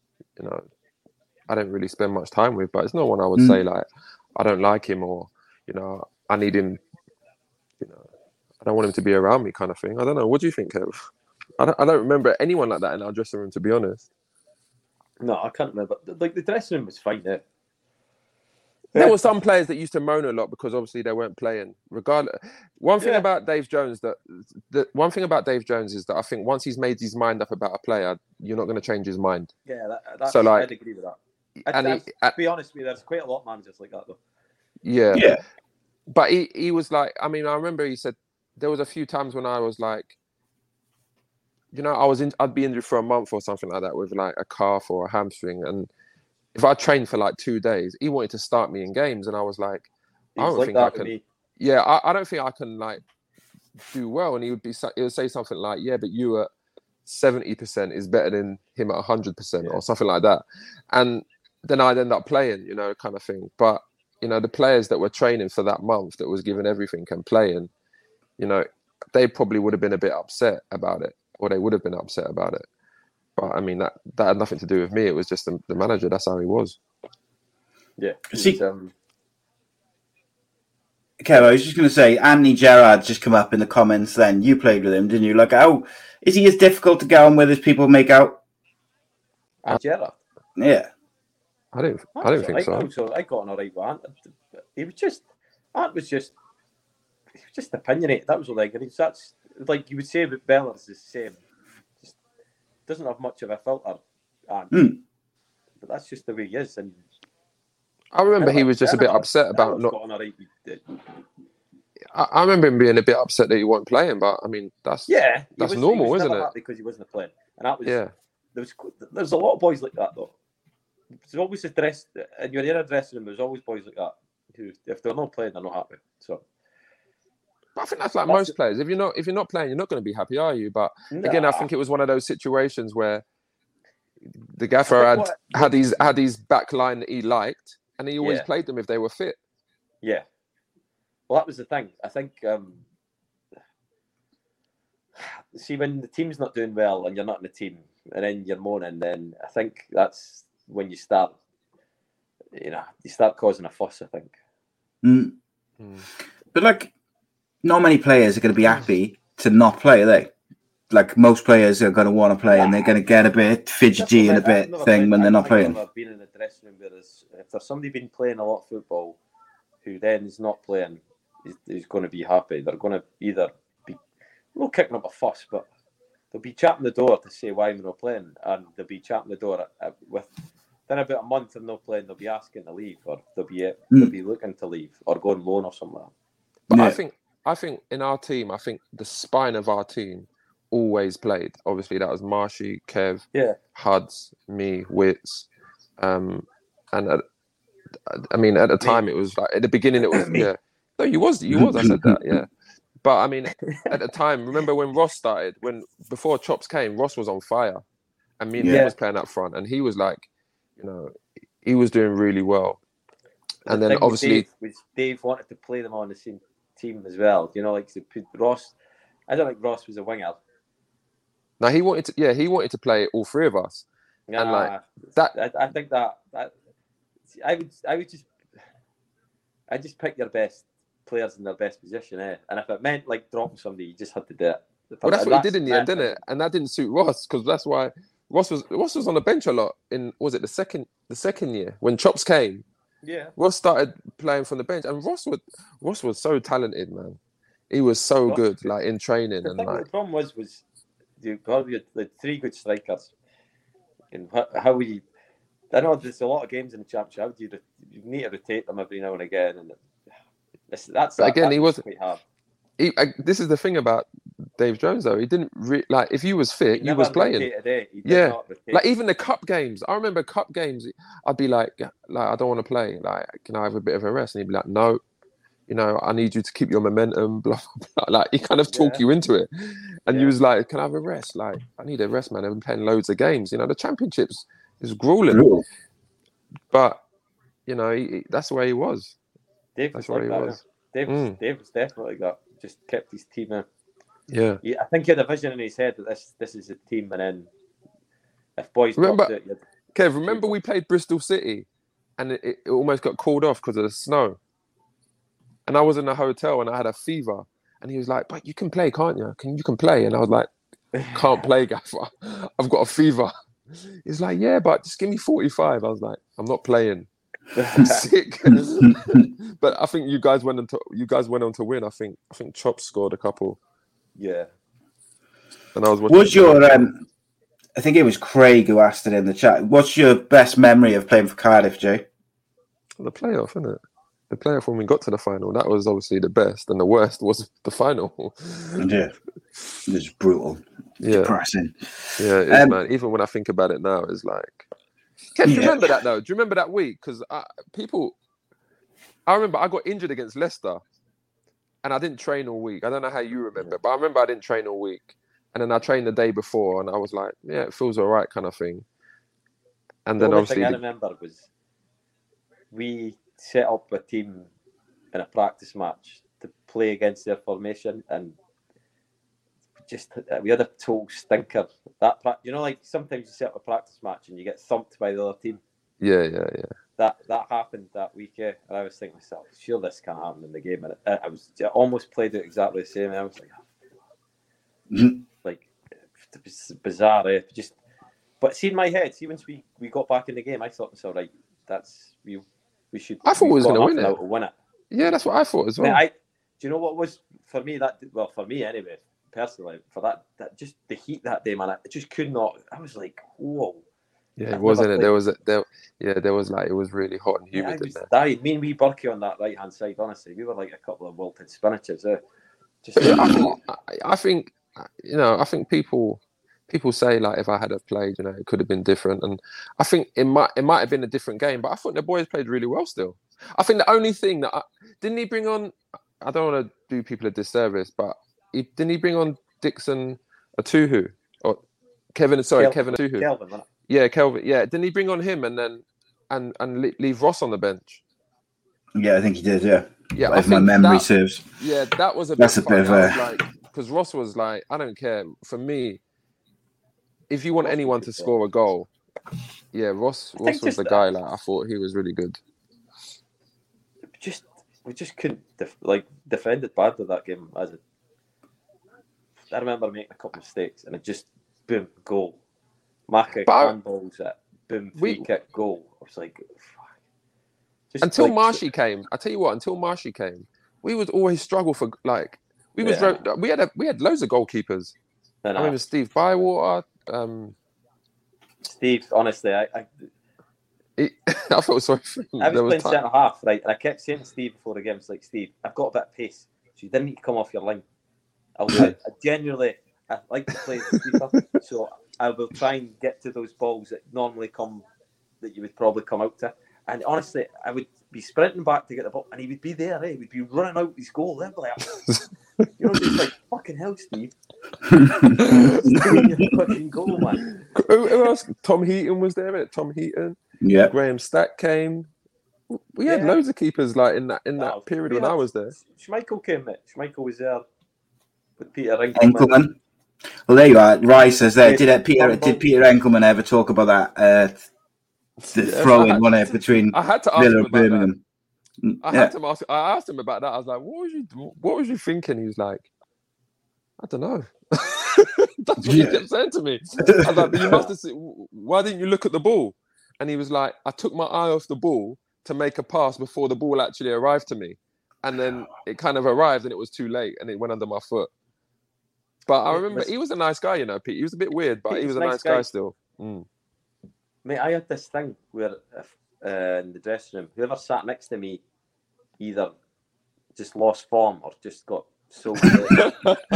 I don't really spend much time with, but it's not one I would say like, I don't like him or, I need him, I don't want him to be around me kind of thing. I don't know. What do you think, Kev? I don't remember anyone like that in our dressing room, to be honest. No, I can't remember. Like the dressing room was fine there. There were some players that used to moan a lot because obviously they weren't playing. Regardless, one thing about Dave Jones is that I think once he's made his mind up about a player, you're not going to change his mind. Yeah, I'd agree with that. To be honest with you, there's quite a lot of managers like that, though. Yeah. But he was like, I mean, I remember he said there was a few times when I was like, I'd be injured for a month or something like that with like a calf or a hamstring, and if I trained for like 2 days, he wanted to start me in games, and I was like, I don't think I can. Yeah, I don't think I can like do well. And he would say something like, yeah, but you at 70% is better than him at 100% or something like that. And then I'd end up playing, kind of thing. But the players that were training for that month that was given everything and playing, they probably would have been a bit upset about it, or they would have been upset about it. But I mean, that had nothing to do with me. It was just the manager. That's how he was. Yeah. Okay, I was just going to say, Anthony Gerrard just come up in the comments then. You played with him, didn't you? Like, is he as difficult to get on with as people make out? Gerrard? Yeah. I don't think so. I got on all right with Ant. Ant was just just opinionated. That was all like, that's like you would say about Beller's the same. Just doesn't have much of a filter, but that's just the way he is. And I remember he was just a bit upset about not. I remember him being a bit upset that he wasn't playing, but I mean that's normal, isn't it? Because he wasn't playing, and that was There's a lot of boys like that though. There's always and you're in a dressing room. There's always boys like that who, if they're not playing, they're not happy. So. But I think that's like most players. If you're not playing, you're not going to be happy, are you? But again, I think it was one of those situations where the gaffer had his back line that he liked, and he always played them if they were fit. Yeah. Well, that was the thing. I think. See, when the team's not doing well and you're not in the team, and then you're moaning, then I think that's when you start. You start causing a fuss. I think. But like. Not many players are going to be happy to not play, are they? Like most players are going to want to play, and they're going to get a bit fidgety and a bit thing when they're not playing. I've been in a dressing room where if there's somebody been playing a lot of football, who then is not playing, is going to be happy. They're going to either be not kicking up a fuss, but they'll be chapping the door to say why they're not playing, and they'll be chapping the door with. Then about a month of not playing, they'll be asking to leave, or they'll be looking to leave, or go on loan or somewhere. But I think in our team, I think the spine of our team always played. Obviously, that was Marshy, Kev, Huds, me, Wits, and at the time it was like at the beginning it was No, you was. I said that, But I mean, at the time, remember when Ross started? Before Chops came, Ross was on fire, and me and him was playing up front, and he was like, he was doing really well. And then obviously, Dave wanted to play them on the same team as well, like to put Ross. I don't think Ross was a winger. No, he wanted to play all three of us. And like that, I think that I just pick your best players in their best position, and if it meant like dropping somebody, you just had to do it. Well, that's what he did in the end, didn't it? And that didn't suit Ross, because that's why Ross was on the bench a lot was it the second year when Chops came. Yeah, Ross started playing from the bench, and Ross was so talented, man. He was so good, like in training. The problem was you probably had three good strikers. And how we, I know there's a lot of games in the championship. How do you need to rotate them every now and again, and he was quite hard. This is the thing about Dave Jones, though. He didn't if he was fit, he was playing. Like even the cup games. I remember cup games. I'd be like I don't want to play. Like, can I have a bit of a rest? And he'd be like, no, I need you to keep your momentum. Blah blah blah. Like he kind of talk you into it, and he was like, can I have a rest? Like, I need a rest, man. I've been playing loads of games. The championships is grueling, but that's the way he was. Dave was like that. Dave was definitely got. Just kept his team in. Yeah. I think he had a vision in his head that this is a team, and then if boys remember we played Bristol City, and it almost got called off because of the snow. And I was in a hotel and I had a fever, and he was like, "But you can play, can't you? You can play?" And I was like, "Can't play, Gaffer. I've got a fever." He's like, "Yeah, but just give me 45." I was like, "I'm not playing. I'm sick." But I think you guys went on to win. I think Chops scored a couple. Yeah. And I was watching. What's your I think it was Craig who asked it in the chat. What's your best memory of playing for Cardiff, Jay? The playoff, isn't it? The playoff when we got to the final. That was obviously the best, and the worst was the final. Yeah. It was brutal. Yeah. Depressing. Yeah, it is, man. Even when I think about it now, it's like do you remember that though? Do you remember that week? Because I remember I got injured against Leicester, and I didn't train all week. I don't know how you remember, but I remember I didn't train all week, and then I trained the day before, and I was like, "Yeah, it feels all right," kind of thing. And then obviously, thing I remember was we set up a team in a practice match to play against their formation, and we had a total stinker. Like sometimes you set up a practice match and you get thumped by the other team. Yeah. That happened that week, and I was thinking to myself, sure this can't happen in the game. And I almost played it exactly the same. And I was like, it was bizarre. But see in my head, once we got back in the game, I thought to myself, right, we should. I thought we was going to win it. To win it. Yeah, that's what I thought as well. you know what was for me for me anyway, personally, for that just the heat that day, man, I just could not. I was like, whoa. Yeah, wasn't it? There was like it was really hot and humid in there. Dying. Me and wee Burkie on that right hand side. Honestly, we were like a couple of wilted spinaches. I think I think people say like if I had have played, it could have been different, and I think it might have been a different game. But I thought the boys played really well still. I think the only thing that didn't he bring on. I don't want to do people a disservice, but didn't he bring on Dixon Atuhu or Kevin Atuhu? Kelvin, yeah, Kelvin. Yeah, didn't he bring on him and then and leave Ross on the bench? Yeah, I think he did. Yeah, yeah. If my memory serves. Yeah, that was that's a bit of a because Ross was like, I don't care. For me, if you want anyone to score a goal, yeah, Ross was the guy. Like I thought he was really good. We just couldn't defend it badly that game. I remember making a couple of mistakes and it just boom goal. Maka handballs it, boom free kick goal. I was like, fuck. Until Marshy came, I tell you what. Until Marshy came, we would always struggle for like we had loads of goalkeepers. I remember Steve Bywater. Steve, honestly, I felt sorry for him. I was playing centre half, right? And I kept saying to Steve before the game, it's like, Steve, I've got a bit of pace, so you didn't need to come off your line. I genuinely, I like to play the keeper, so I will try and get to those balls that normally that you would probably come out to. And honestly, I would be sprinting back to get the ball, and he would be there, He would be running out his goal. Then like, just like, fucking hell, Steve. Fucking goal, man. Who else? Tom Heaton was there, innit? Tom Heaton. Yeah. Graham Stack came. We had loads of keepers like in that period when I was there. Schmeichel came, mate. Schmeichel was there with Peter Enkelman. Well, there you are. Rice says there. Did Peter Enkelman ever talk about that? The throw-in one between Villa and Birmingham. I asked him about that. I was like, "What was you thinking?" He was like, "I don't know." That's what he kept saying to me. I was like, "But you must have seen. Why didn't you look at the ball?" And he was like, "I took my eye off the ball to make a pass before the ball actually arrived to me, and then it kind of arrived and it was too late and it went under my foot." But I remember he was a nice guy, Pete. He was a bit weird, but he was a nice guy still. Mm. Mate, I had this thing where in the dressing room, whoever sat next to me either just lost form or just got so good.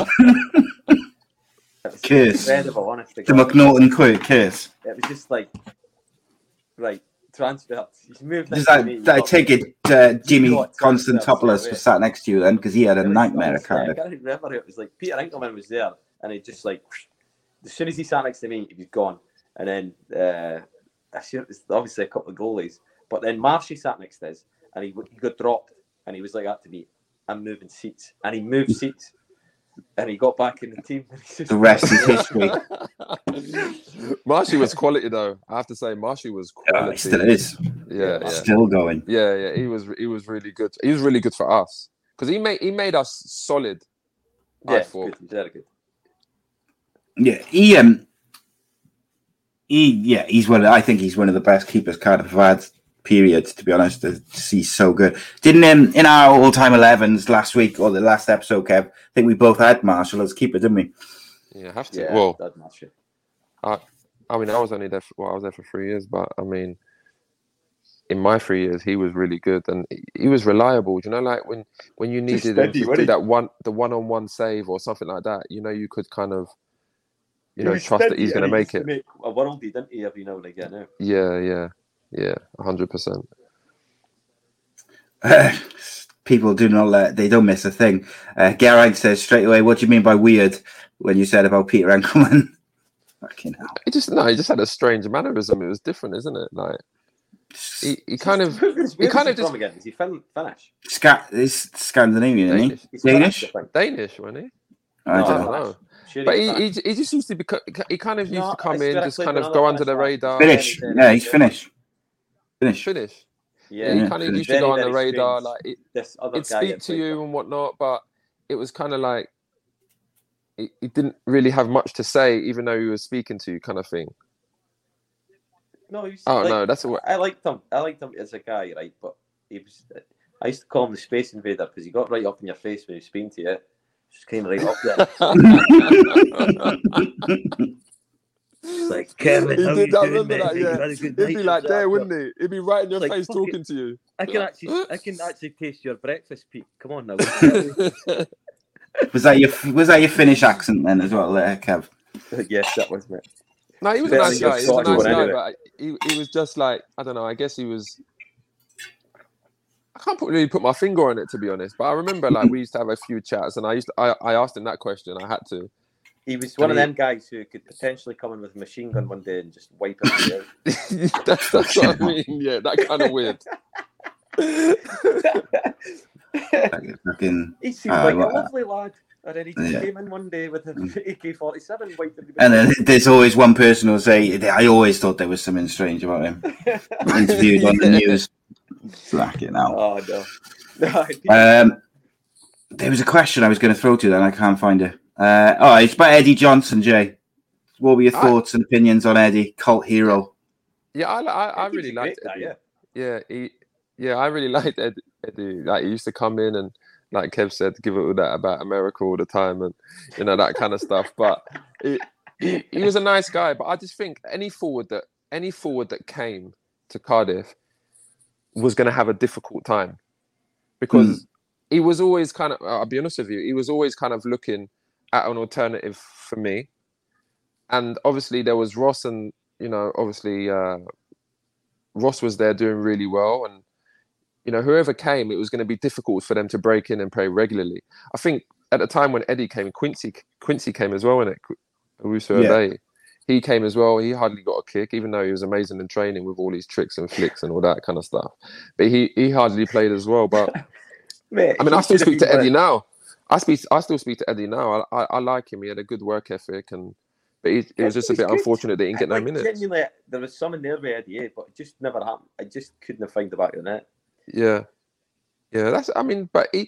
Case. Incredible, honestly. The McNaughton quote, case. It was just like, right, transfer. He's moved next to me. I take it Jimmy Constantopoulos was sat next to you then, because he had a nightmare at Cardiff. I can't remember it. It was like Peter Enkelman was there, and he just like, as soon as he sat next to me, he was gone. And then obviously a couple of goalies, but then Marshy sat next to us, and he got dropped, and he was like that to me, "I'm moving seats," and he moved seats, and he got back in the team. The rest is history. Marshy was quality, though. I have to say, Marshy was quality. He still is. Yeah. Still going. Yeah. He was really good. He was really good for us because he made us solid. Yeah, I thought. Very good. Yeah, I think he's one of the best keepers Cardiff have had. Period. To be honest, he's so good. Didn't in our all-time 11s last week or the last episode, Kev? I think we both had Marshall as keeper, didn't we? Yeah, have to. Yeah, well, I mean, I was only there. I was there for 3 years, but I mean, in my 3 years, he was really good and he was reliable. Like when you needed him to do the one-on-one save or something like that, you could kind of. Trust that he's going to make it. A worldie, didn't he, every now and again? Yeah, 100%. People do not they don't miss a thing. Geraint says straight away, "What do you mean by weird?" When you said about Peter Enkelman. Fucking hell. He just had a strange mannerism. It was different, isn't it? Like he kind of just again. Is he Finnish? He's Scandinavian, isn't he? Danish, wasn't he? I don't know. But he just used to be. He kind of used to come in, just kind of go under the radar. Finnish. Yeah, he's Finnish. Finnish. Yeah, he kind of used to go on the radar. Like he'd speak to you and whatnot, but it was kind of like he didn't really have much to say, even though he was speaking to you, kind of thing. No, no, that's what I liked him. I liked him as a guy, right? But he was. I used to call him the Space Invader because he got right up in your face when he was speaking to you. Just came right up there. It's like, Kevin, how you doing, mate? He'd be like there, wouldn't he? He'd be right in your face talking to you. I can actually taste your breakfast, Pete. Come on now. Was that your Finnish accent then as well, Kev? Yes, that was, mate. No, he was a nice guy. He was a nice guy, but he was just like, I don't know. I guess he was. I can't really put my finger on it, to be honest. But I remember, like, we used to have a few chats, and I asked him that question. I had to. He was one of them guys who could potentially come in with a machine gun one day and just wipe it out. That's what I mean. Yeah, that kind of weird. He seemed like a lovely lad. And then he just came in one day with an AK-47 wiped everybody. And then there's always one person who'll say, I always thought there was something strange about him. Interviewed on the news. Slack it now. Oh, no. There was a question I was going to throw to you, then I can't find it. It's about Eddie Johnson, Jay. What were your thoughts and opinions on Eddie, cult hero? Yeah, I really liked Eddie. I really liked Eddie. Like, he used to come in and, like Kev said, give it all that about America all the time and, that kind of stuff. But he was a nice guy. But I just think any forward that came to Cardiff was going to have a difficult time because he was always kind of, I'll be honest with you, he was always kind of looking at an alternative for me. And obviously there was Ross and, Ross was there doing really well. And, whoever came, it was going to be difficult for them to break in and play regularly. I think at the time when Eddie came, Quincy came as well, innit? He came as well. He hardly got a kick, even though he was amazing in training with all these tricks and flicks and all that kind of stuff. But he hardly played as well. But Mate, I still speak to Eddie now. I still speak to Eddie now. I like him. He had a good work ethic, but it was just a bit unfortunate that he didn't get no minutes. Genuinely, there was something there with Eddie, but it just never happened. I just couldn't find the back of the net. Yeah. But he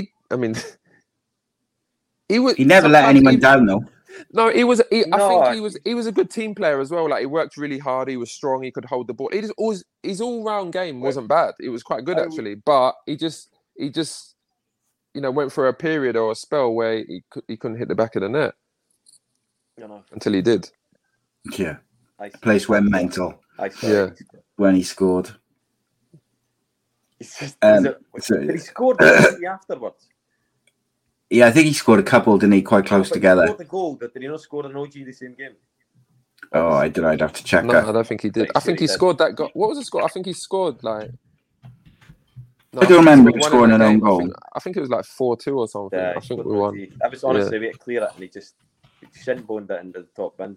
was. He never let anyone down, though. No, I think he was a good team player as well. Like, he worked really hard. He was strong. He could hold the ball. His all-round game wasn't bad. It was quite good actually. But he just went for a period or a spell where he couldn't hit the back of the net until he did. Yeah, the place went mental. When he scored. He scored afterwards. Yeah, I think he scored a couple, didn't he? Quite close together. He scored the goal, but did he not score an OG the same game? Oh, I'd have to check that. No, I don't think he did. I think he scored that goal. What was the score? I think he scored like... No, I don't remember scoring an own goal. I think it was like 4-2 or something. I think we won. I was honestly way to clear it, and he just shin-boned it into the top bin.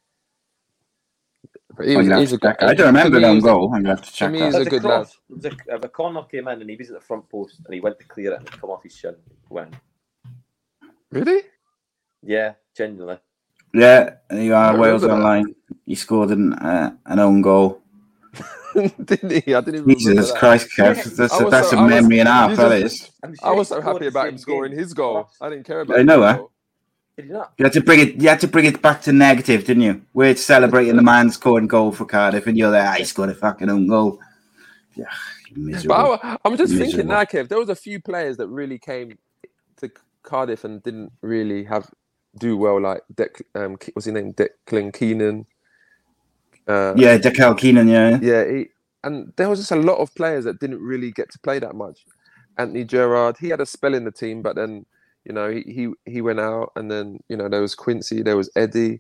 But he's a good, I don't remember that goal. I'm going to have to check that. He's a good lad. A corner came in and he was at the front post and he went to clear it and it come off his shin. Went. Really? Yeah, genuinely. Yeah, there you are, Wales Online. He scored an own goal. Didn't he? I didn't even Jesus Christ, Kev. That's a memory and a half, that is. I was so happy about him scoring his goal. I didn't care about it. I know that. Did you not? You had to bring it back to negative, didn't you? We're celebrating the man scoring goal for Cardiff, and you're there. He scored a fucking own goal. Yeah, miserable. But I'm just thinking now, Kev. There was a few players that really came to Cardiff and didn't really do well. Like what's his name? Declan Keenan. Declan Keenan. Yeah. And there was just a lot of players that didn't really get to play that much. Anthony Gerrard. He had a spell in the team, but then. He went out, and then there was Quincy, there was Eddie.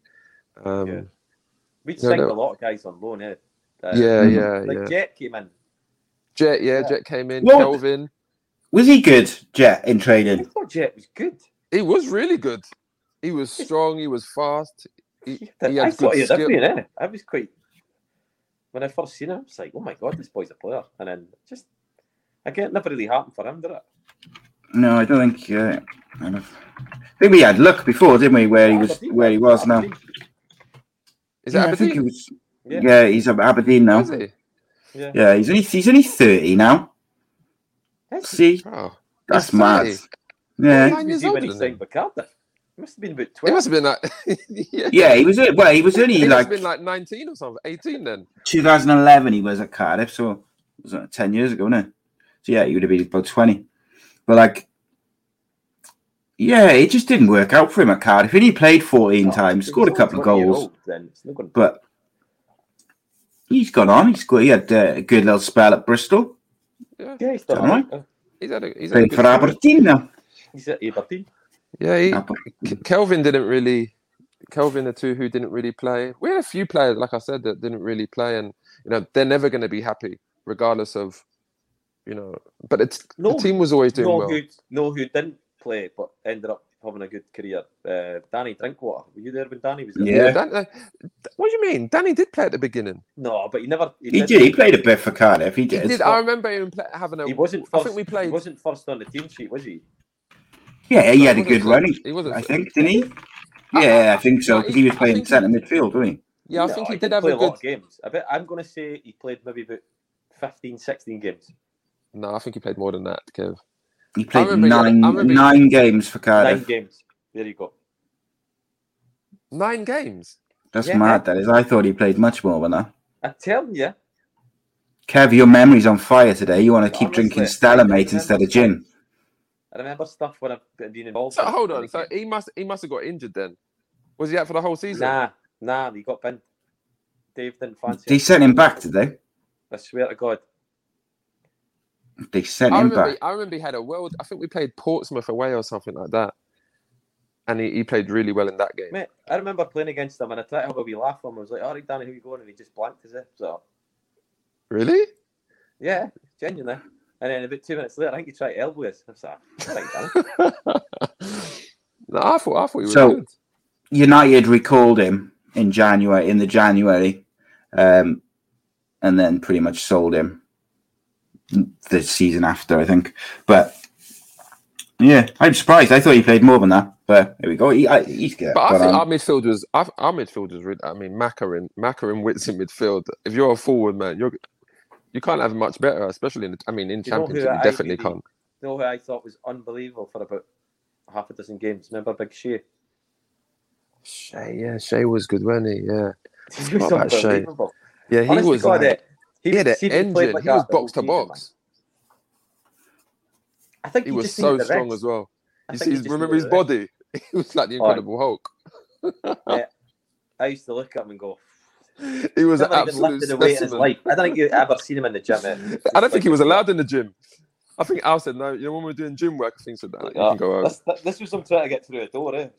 We signed a lot of guys on loan, yeah. Jet came in. Jet came in. Kelvin. Was he good, Jet, in training? I thought Jet was good. He was really good. He was strong. He was fast. He had I thought good he was skill. different, I was quite. When I first seen him, I was like, "Oh my god, this boy's a player!" And then it never really happened for him, did it? No, I don't think. I think we had luck before, didn't we? Where he was now. Is it Aberdeen? I think he was. Yeah, he's at Aberdeen now. Is he? Yeah, he's only 30 now. See, that's mad. Yeah. 9 years old when he signed for Cardiff. He must have been about 12. He must have been like. Yeah, he was. Well, he was only he like. Must have been like 19 or something. 18 then. 2011, he was at Cardiff, so it was 10 years ago, wasn't it? So yeah, he would have been about 20. But like, yeah, it just didn't work out for him at Cardiff. He played 14 times, scored a couple of goals. But he's gone on. He had a good little spell at Bristol. Yeah, he's done right. He's had playing for Aberdeen now. He's at Aberdeen. Yeah, Kelvin didn't really. Kelvin, the two who didn't really play. We had a few players, like I said, that didn't really play, and they're never going to be happy, regardless of, But the team was always doing well. Who didn't play but ended up having a good career? Danny Drinkwater. Were you there when Danny was there? Yeah. What do you mean? Danny did play at the beginning. No, but he never. He did. He played a bit for Cardiff. He did. I remember him having a. He wasn't. First, I think we played. He wasn't first on the team sheet, was he? Yeah, he had a good run. He wasn't. I think, didn't he? Yeah, I think so. Because he was playing centre midfield, wasn't he? Yeah, I think he did have play a lot good of games. I'm going to say he played maybe about 15, 16 games. No, I think he played more than that, Kev. He played nine games for Cardiff. 9 games. There you go. 9 games? That's mad, that is. I thought he played much more than that. I'm telling you. Kev, your memory's on fire today. You want to keep drinking Stella, mate, instead of gin. I remember stuff when I've been involved. So hold on. So he must have got injured then. Was he out for the whole season? Nah, he got binned. Dave didn't fancy him. They sent him back, did they? I swear to God. They sent him back. I remember he had I think we played Portsmouth away or something like that. And he played really well in that game. Mate, I remember playing against him and I tried to have a wee laugh with him. I was like, all right, Danny, who you going? And he just blanked as if. So. Really? Yeah, genuinely. And then about 2 minutes later, I think he tried to elbow us. I was like, no, I thought he was good. United recalled him in the January, and then pretty much sold him the season after, I think. But yeah, I'm surprised. I thought he played more than that. But there we go. He's good. But I think our midfielders. I mean, Maka and Witts in midfield. If you're a forward man, you can't have much better, especially in Championship. You definitely can't. You know who I thought was unbelievable for about half a dozen games? Remember Big Shea? Shea was good, wasn't he? Yeah. He was unbelievable. Yeah, he Honestly, was. He had an engine. He was box to box. I think he was so strong as well. Remember his body? He was like the Incredible Hulk. Yeah. I used to look at him and go, he was an absolute weight in his life. I don't think you've ever seen him in the gym. I don't think he was allowed in the gym. I think Al said, no, when we're doing gym work, things like that, you can go out. This was him trying to get through a door, eh?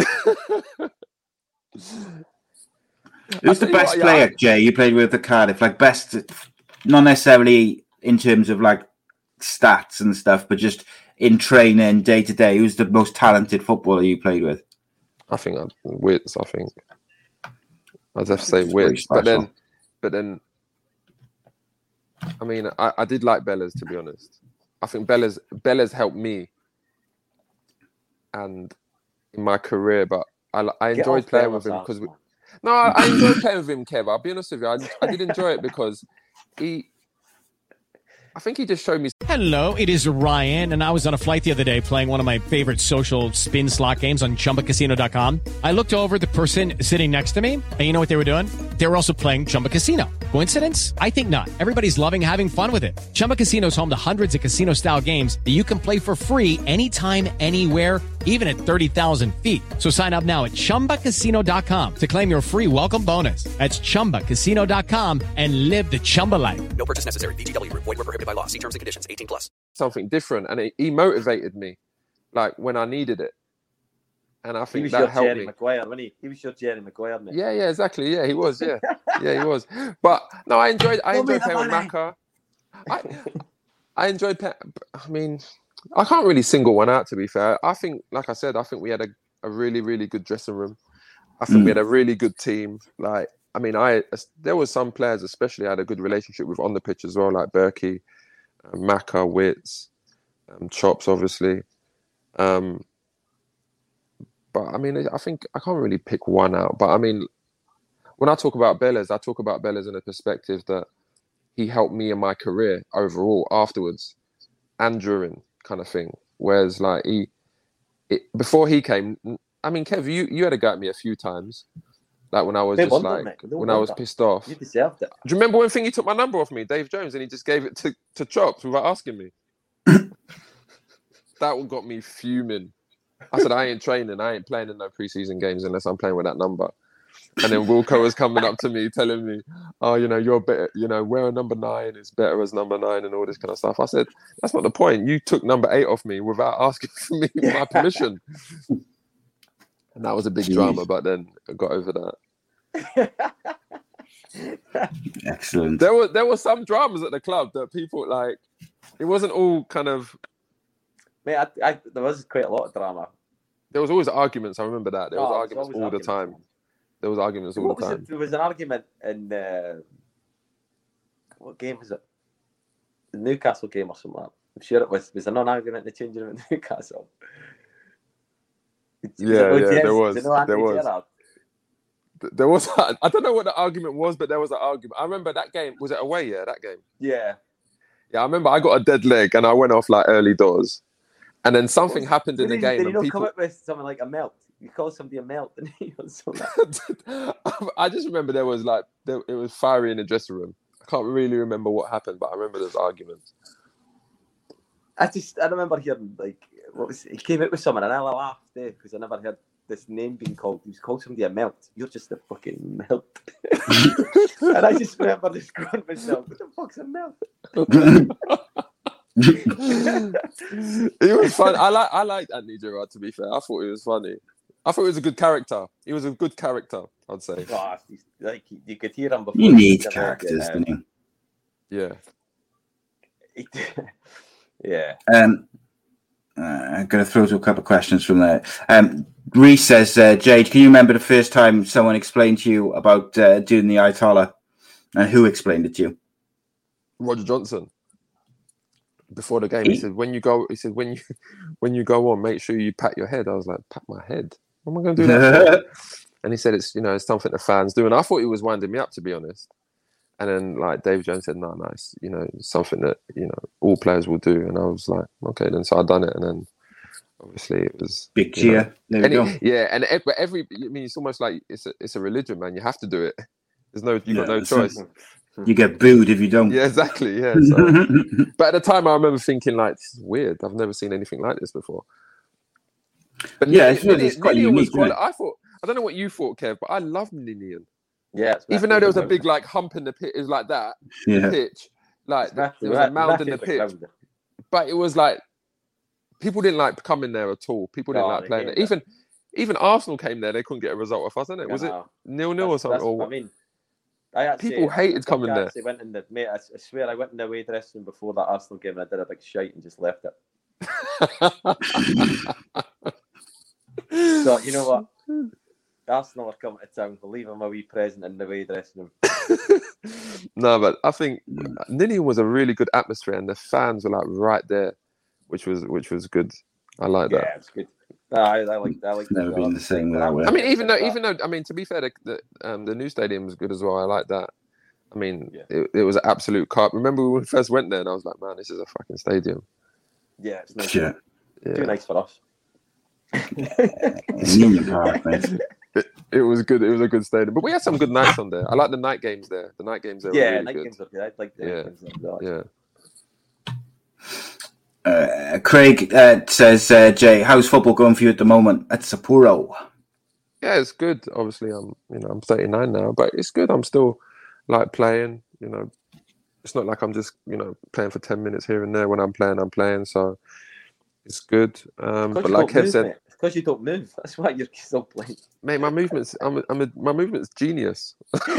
Who's the best player, Jay, you played with at Cardiff? Like best, not necessarily in terms of like stats and stuff, but just in training, day to day. Who's the most talented footballer you played with? I think Witts. I'd have to say Witts, but then, I mean, I did like Bellas, to be honest. I think Bellas helped me, and in my career, but I enjoyed playing with him because I enjoyed playing with him, Kev. I'll be honest with you, I did enjoy it because I think he just showed me. Hello, it is Ryan, and I was on a flight the other day playing one of my favorite social spin slot games on ChumbaCasino.com. I looked over at the person sitting next to me, and you know what they were doing? They were also playing Chumba Casino. Coincidence? I think not. Everybody's loving having fun with it. Chumba Casino is home to hundreds of casino-style games that you can play for free anytime, anywhere, even at 30,000 feet. So sign up now at ChumbaCasino.com to claim your free welcome bonus. That's ChumbaCasino.com and live the Chumba life. No purchase necessary. VGW. Void where prohibited by law. See terms and conditions. 18+. Something different, and he motivated me, like when I needed it. And I think that helped Jerry me. Maguire, wasn't he? He was your Jerry Maguire, mate. Yeah, exactly. Yeah, he was. Yeah, yeah, he was. But no, I enjoyed playing with Maka. I enjoyed. I mean, I can't really single one out. To be fair, I think, like I said, I think we had a really, really good dressing room. I think we had a really good team. Like, I mean, there was some players, especially, I had a good relationship with on the pitch as well, like Berkey, Maka, Witts, Chops, obviously. But I mean, I think I can't really pick one out. But I mean, when I talk about Bellas, I talk about Bellas in a perspective that he helped me in my career overall afterwards and during, kind of thing. Whereas like before he came, I mean, Kev, you had a go at me a few times. Like when I was No just wonder, like, mate. No when I was wonder. pissed off. You deserved it. Do you remember when Thingy took my number off me, Dave Jones, and he just gave it to Chops without asking me? That one got me fuming. I said, I ain't training. I ain't playing in no preseason games unless I'm playing with that number. And then Wilco was coming up to me telling me, oh, you know, you're better, you know, wear a number 9 is better as number 9 and all this kind of stuff. I said, that's not the point. You took number 8 off me without asking for me my permission. And that was a big drama, but then I got over that. Excellent. There were some dramas at the club that people like. It wasn't all kind of. Mate, there was quite a lot of drama. There was always arguments. I remember that there was arguments all the time. There was arguments all the time. There was an argument in what game was it? The Newcastle game or something. I'm sure it was. Was there an argument in the changing room at Newcastle? There was. There was. I don't know what the argument was, but there was an argument. I remember that game. Was it away? Yeah, that game. Yeah. Yeah, I remember I got a dead leg and I went off like early doors, and then something happened in the game. Did you not come up with something like a melt? You called somebody a melt, didn't you? I just remember there was like it was fiery in the dressing room. I can't really remember what happened, but I remember there was arguments. I remember hearing like he came out with something and I laughed there because I never heard this name being called. He was called somebody a melt. You're just a fucking melt. And I just remember just going to myself, what the fuck's a melt? He was fun. I liked Anthony Gerrard, to be fair. I thought he was funny. I thought he was a good character. He was a good character, I'd say. Oh, like you could hear him before. You need characters, don't you? Yeah. Yeah. I'm going to throw to a couple of questions from there. Reese says, Jade, can you remember the first time someone explained to you about doing the Ayatollah, and who explained it to you? Roger Johnson. Before the game, he said, when you go on, make sure you pat your head. I was like, pat my head? What am I going to do that for? And he said, it's something the fans do. And I thought he was winding me up, to be honest. And then like Dave Jones said, no, it's something that, all players will do. And I was like, okay, then so I done it. And then obviously it was big cheer. There we go. Yeah. And it's almost like it's a religion, man. You have to do it. You've got no choice. You get booed if you don't. Yeah, exactly. Yeah. So. But at the time I remember thinking like, this is weird. I've never seen anything like this before. But yeah, it's quite unique. I don't know what you thought, Kev, but I love Ninian. Yeah, even though there was a big like hump in the pit, it was like that. Yeah. The pitch, like there was a mound in the pitch, but it was like people didn't like coming there at all. People didn't like playing there. Even Arsenal came there; they couldn't get a result off us, didn't it? Was it 0-0 or something? Or I mean, people hated coming there. Went in the mate. I swear, I went in the away dressing room before that Arsenal game, and I did a big shite and just left it. So you know what? Arsenal are coming to town. We'll leave them a wee present in the away dressing room. No, but I think Ninian was a really good atmosphere, and the fans were like right there, which was good. I like that. Yeah, it's good. No, I like that. It's never been the same without it. I mean, even though, I mean, to be fair, the new stadium was good as well. I like that. I mean, it was an absolute carp. Remember when we first went there, and I was like, man, this is a fucking stadium. Yeah, it's nice. Yeah. Too nice for us. It was good. It was a good stadium, but we had some good nights on there. I like the night games there. The night games there. Yeah, were really night good. games are good. I like the night games. Yeah. Craig says, Jay, how's football going for you at the moment at Sapporo? Yeah, it's good. Obviously, I'm 39 now, but it's good. I'm still like playing. It's not like I'm just playing for 10 minutes here and there. When I'm playing. So it's good. But like Kev said, it's because you don't move. That's why you're still playing. Mate, my movement's my movement's genius.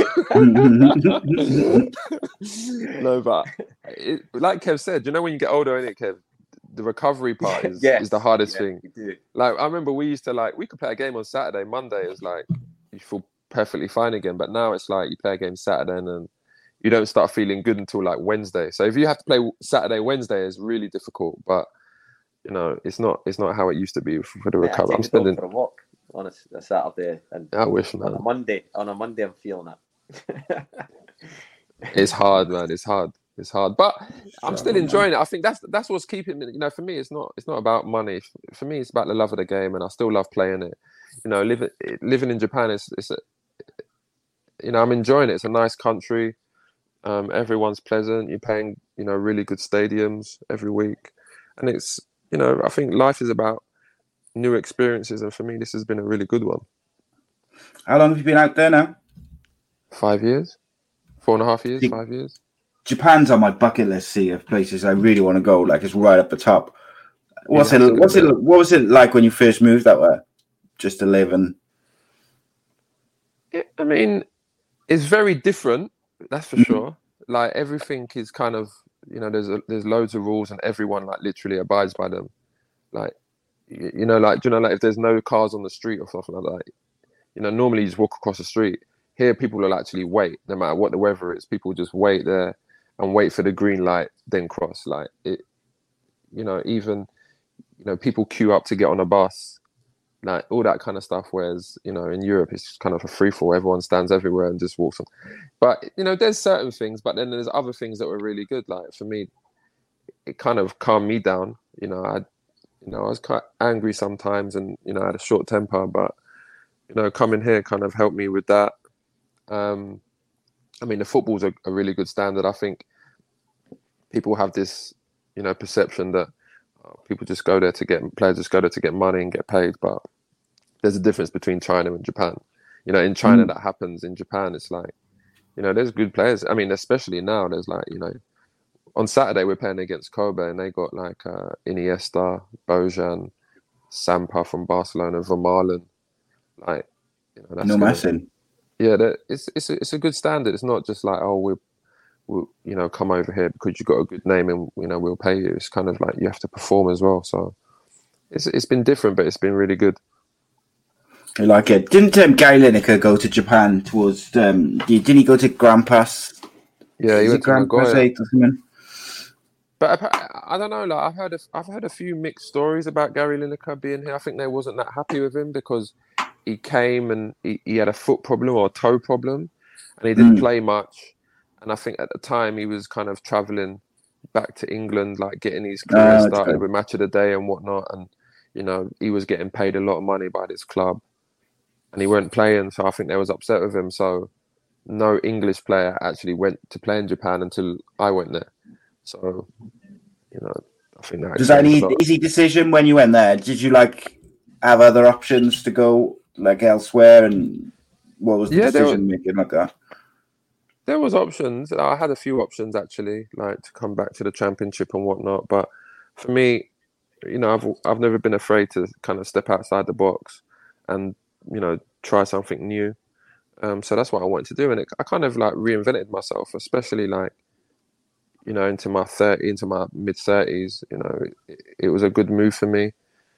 No, but like Kev said, when you get older, innit, Kev, the recovery part is the hardest thing. Like I remember we used to we could play a game on Saturday, Monday is like you feel perfectly fine again, but now it's like you play a game Saturday and then you don't start feeling good until like Wednesday. So if you have to play Saturday, Wednesday, it's really difficult. But it's not how it used to be for the recovery. I'm spending for a walk on a Saturday, and I wish, man. On a Monday, I'm feeling it. It's hard, man. It's hard, but I'm still enjoying it. I think that's what's keeping me. For me, it's not about money. For me, it's about the love of the game, and I still love playing it. Living in Japan I'm enjoying it. It's a nice country. Everyone's pleasant. You're paying, really good stadiums every week. And it's, I think life is about new experiences. And for me, this has been a really good one. How long have you been out there now? 5 years. 4.5 years, 5 years. Japan's on my bucket list, of places I really want to go. Like, it's right up the top. What was it like when you first moved out there? Just to live and... I mean, it's very different, that's for sure. Like, everything is kind of, there's loads of rules and everyone, like, literally abides by them. Like, if there's no cars on the street or something like that, normally you just walk across the street. Here, people will actually wait, no matter what the weather is. People just wait there and wait for the green light, then cross. Like, it, even, people queue up to get on a bus, like all that kind of stuff. Whereas, in Europe, it's just kind of a free-for-all. Everyone stands everywhere and just walks on. But, there's certain things, but then there's other things that were really good. Like, for me, it kind of calmed me down. I was quite angry sometimes and, I had a short temper, but, coming here kind of helped me with that. I mean, the football's a really good standard. I think people have this, perception that players just go there to get money and get paid. But there's a difference between China and Japan. In China that happens. In Japan, it's like, there's good players. I mean, especially now, there's like, on Saturday we're playing against Kobe and they got like Iniesta, Bojan, Sampa from Barcelona, Vermaelen. Like, that's Messi. Yeah, it's a good standard. It's not just like, we'll come over here because you've got a good name and we'll pay you. It's kind of like you have to perform as well. So it's been different, but it's been really good. I like it. Didn't Gary Lineker go to Japan towards? Didn't he go to Grand Pass? Yeah, he went to Nagoya. Or something? But I don't know. Like I've heard a few mixed stories about Gary Lineker being here. I think they wasn't that happy with him because he came and he had a foot problem or a toe problem and he didn't play much. And I think at the time he was kind of traveling back to England, like getting his career started with Match of the Day and whatnot. And, he was getting paid a lot of money by this club and he weren't playing. So I think they was upset with him. So no English player actually went to play in Japan until I went there. So, I think that... Was that an easy decision when you went there? Did you have other options to go elsewhere, and what was the decision making like that? There was options. I had a few options actually, like to come back to the Championship and whatnot. But for me, I've never been afraid to kind of step outside the box and try something new. So that's what I wanted to do, and I kind of reinvented myself, especially into my mid-30s. It was a good move for me.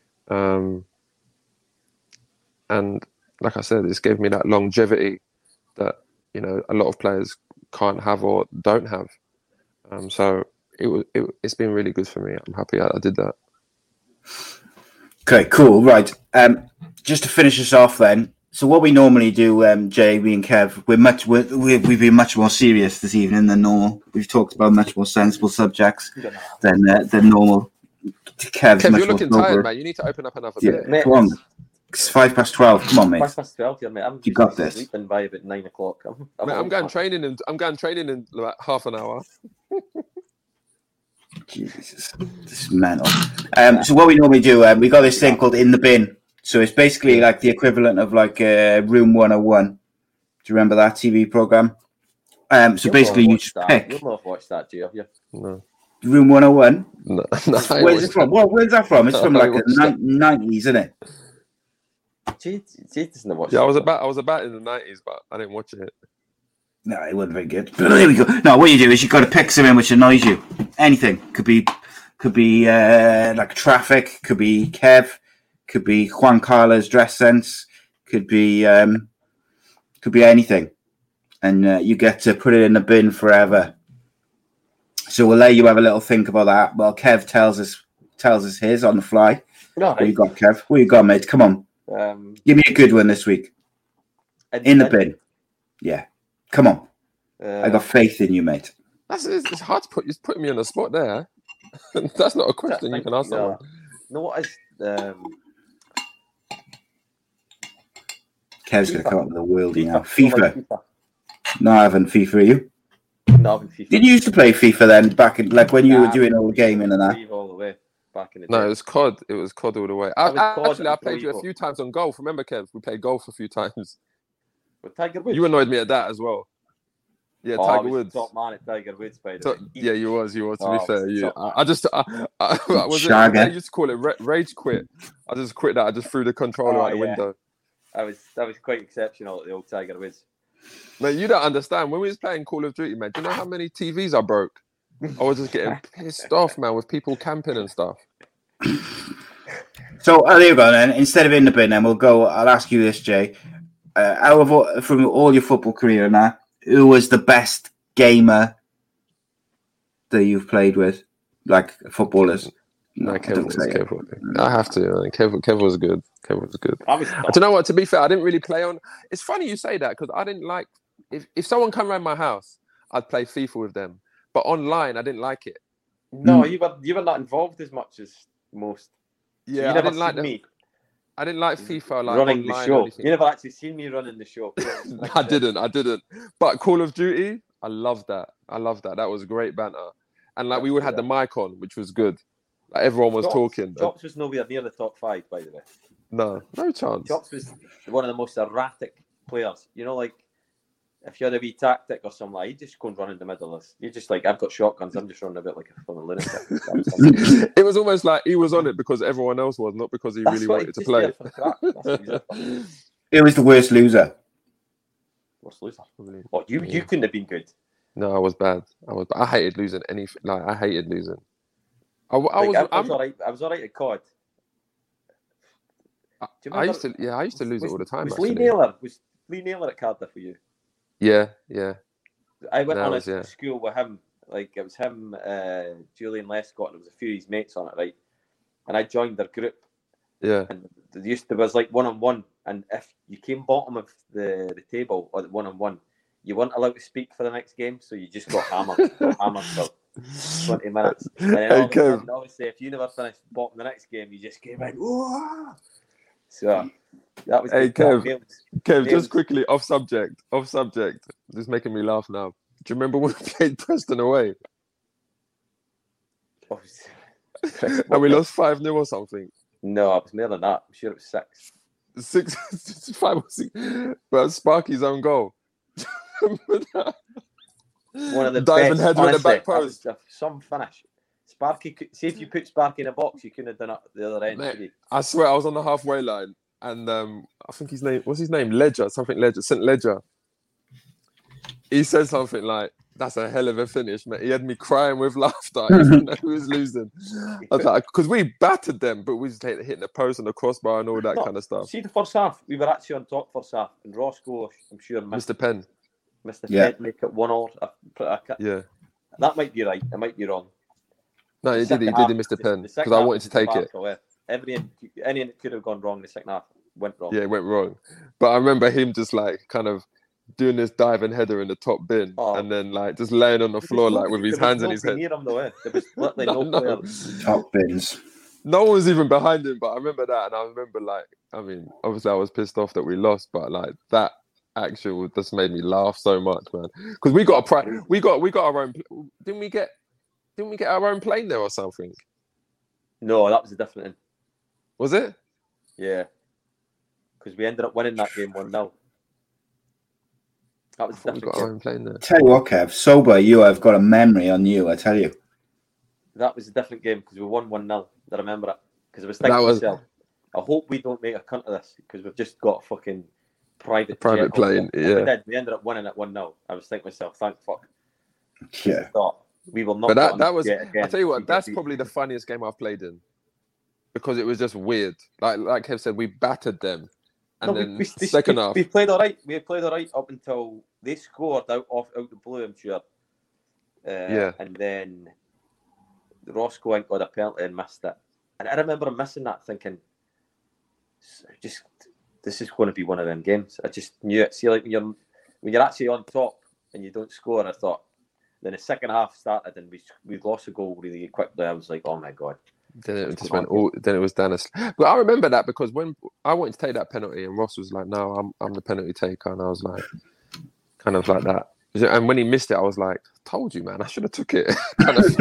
And like I said, this gave me that longevity that, a lot of players can't have or don't have. So it's been really good for me. I'm happy I did that. Okay, cool. Right. Just to finish us off then. So what we normally do, Jay, me and Kev, we've been much more serious this evening than normal. We've talked about much more sensible subjects than normal. Kev, you're looking tired, mate. You need to open up another bit. Mate, come on. It's 12:05. Come on, mate. 12 here, mate. I'm you got this. Sleeping by about 9 o'clock. I'm going training in like half an hour. Jesus, this is mental. So what we normally do, we got this thing called In the Bin. So it's basically like the equivalent of Room 101. Do you remember that TV program? So basically you just pick. You'll not watch that, do you? No. Room 101? No. Where's it from? Where's that from? It's from the 90s, isn't it? She doesn't watch. Yeah, I was about in the 90s, but I didn't watch it. No, it wasn't very good. But there we go. No, what you do is you got to pick something which annoys you. Anything could be like traffic. Could be Kev. Could be Juan Carlos' dress sense. Could be anything, and you get to put it in the bin forever. So we'll let you have a little think about that. Well, Kev tells us his on the fly. No, what you got, Kev? What you got, mate? Come on. Give me a good one this week. In the bin. Yeah. Come on. I got faith in you, mate. It's hard to you're putting me on the spot there. That's not a question you can ask someone. No, what is... Kev's going to come up with a worldie now. FIFA. No, I haven't. FIFA, are you? No, I haven't FIFA. Did you used to play FIFA then, back in, like when you were doing all the gaming and that? All the way back in the day. No, it was COD. It was COD all the way. I played you a few times on golf. Remember, Kev? We played golf a few times. With Tiger Woods? You annoyed me at that as well. Yeah, Tiger Woods. Top man at Tiger Woods, by the way. Yeah, you was. To be fair, you. I used to call it rage quit. I just quit that. I just threw the controller out the window. That was quite exceptional at the old Tiger Woods. Man, you don't understand. When we was playing Call of Duty, man, do you know how many TVs I broke? I was just getting pissed off, man, with people camping and stuff. So there you go then. Instead of in the bin, then I'll ask you this, Jay. From all your football career now, who was the best gamer that you've played with, like footballers? No, Kev was. I have to. Kev was good. Kev was good. I don't know what. To be fair, I didn't really play on. It's funny you say that because I didn't like. If someone come around my house, I'd play FIFA with them. But online, I didn't like it. No, you were not involved as much as most. Yeah, I didn't like me. I didn't like FIFA like running online the show. or anything. You never actually seen me running the show. I didn't. But Call of Duty, I loved that. That was great banter. And like we would have the mic on, which was good. Like everyone was talking. Chops was nowhere near the top 5, by the way. No chance. Chops was one of the most erratic players. You know, like if you had a wee tactic or something, like, you just go and run in the middle of this. You're just like, I've got shotguns. I'm just running a bit like a fucking lunatic. It was almost like he was on it because everyone else was, not because he really wanted to play. It was the worst loser. Worst loser? Oh, you couldn't have been good. No, I was bad. I hated losing anything. Like I hated losing. I was all right. I was all right at COD. I used to lose it all the time. Was Lee Naylor at Cardiff for you? Yeah. I went on a school with him. Like it was him, Julian Lescott, and there was a few of his mates on it, right? And I joined their group. Yeah. And there was like 1-on-1, and if you came bottom of the table or the 1-on-1, you weren't allowed to speak for the next game, so you just got hammered for 20 minutes. And then obviously, if you never finished bottom the next game, you just came in. Whoa! So that was. Hey Kev, just quickly off subject. This is making me laugh now. Do you remember when we played Preston away? And we lost 5-0 or something? No, it was more than that. I'm sure it was 6. 5 or 6. But Sparky's own goal. Remember that? One of the diving best, header in the back post. Some finish. Sparky, see if you put Sparky in a box, you couldn't have done it the other end. Mate, I swear I was on the halfway line, and I think what's his name? St. Ledger. He said something like, "That's a hell of a finish, mate." He had me crying with laughter, even though he was losing. I was like, because we battered them, but we just hitting the post and the crossbar and all that kind of stuff. See the first half, we were actually on top first half, and Roscoe, I'm sure, Mr. Penn make it 1-1. Yeah, that might be right. I might be wrong. No, he did, Mr. Penn, because I wanted to take it. Anything that could have gone wrong, the second half went wrong. Yeah, it went wrong. But I remember him just like kind of doing this diving header in the top bin, and then like just laying on the floor like with his hands in his head. Near him, though, eh? There was literally no players. Top bins. No one was even behind him, but I remember that, and I remember like, I mean, obviously I was pissed off that we lost, but like that action just made me laugh so much, man. Because we got our own. Didn't we get our own plane there or something? No, that was a different one. Was it? Yeah. Because we ended up winning that game 1-0. That was a different game. Our own plane there. Tell you what, Kev, sober, I've got a memory on you, I tell you. That was a different game because we won 1-0. I remember it. Because I was thinking to myself, I hope we don't make a cunt of this because we've just got a fucking private plane. Yeah. We ended up winning at 1-0. I was thinking to myself, thank fuck. Yeah. We will not. But that was. I tell you what, that's probably the funniest game I've played in, because it was just weird. Like Kev said, we battered them, and then second half we played all right. We played all right up until they scored out the blue. I'm sure. And then Roscoe got a penalty and missed it. And I remember missing that, thinking, just this is going to be one of them games. I just knew it. See, like when you're actually on top and you don't score, I thought. Then the second half started and we lost a goal really quickly. I was like, oh my god. Then it just went all. Then it was down. But I remember that because when I wanted to take that penalty and Ross was like, "No, I'm the penalty taker," and I was like, kind of like that. And when he missed it, I was like, "Told you, man, I should have took it." kind of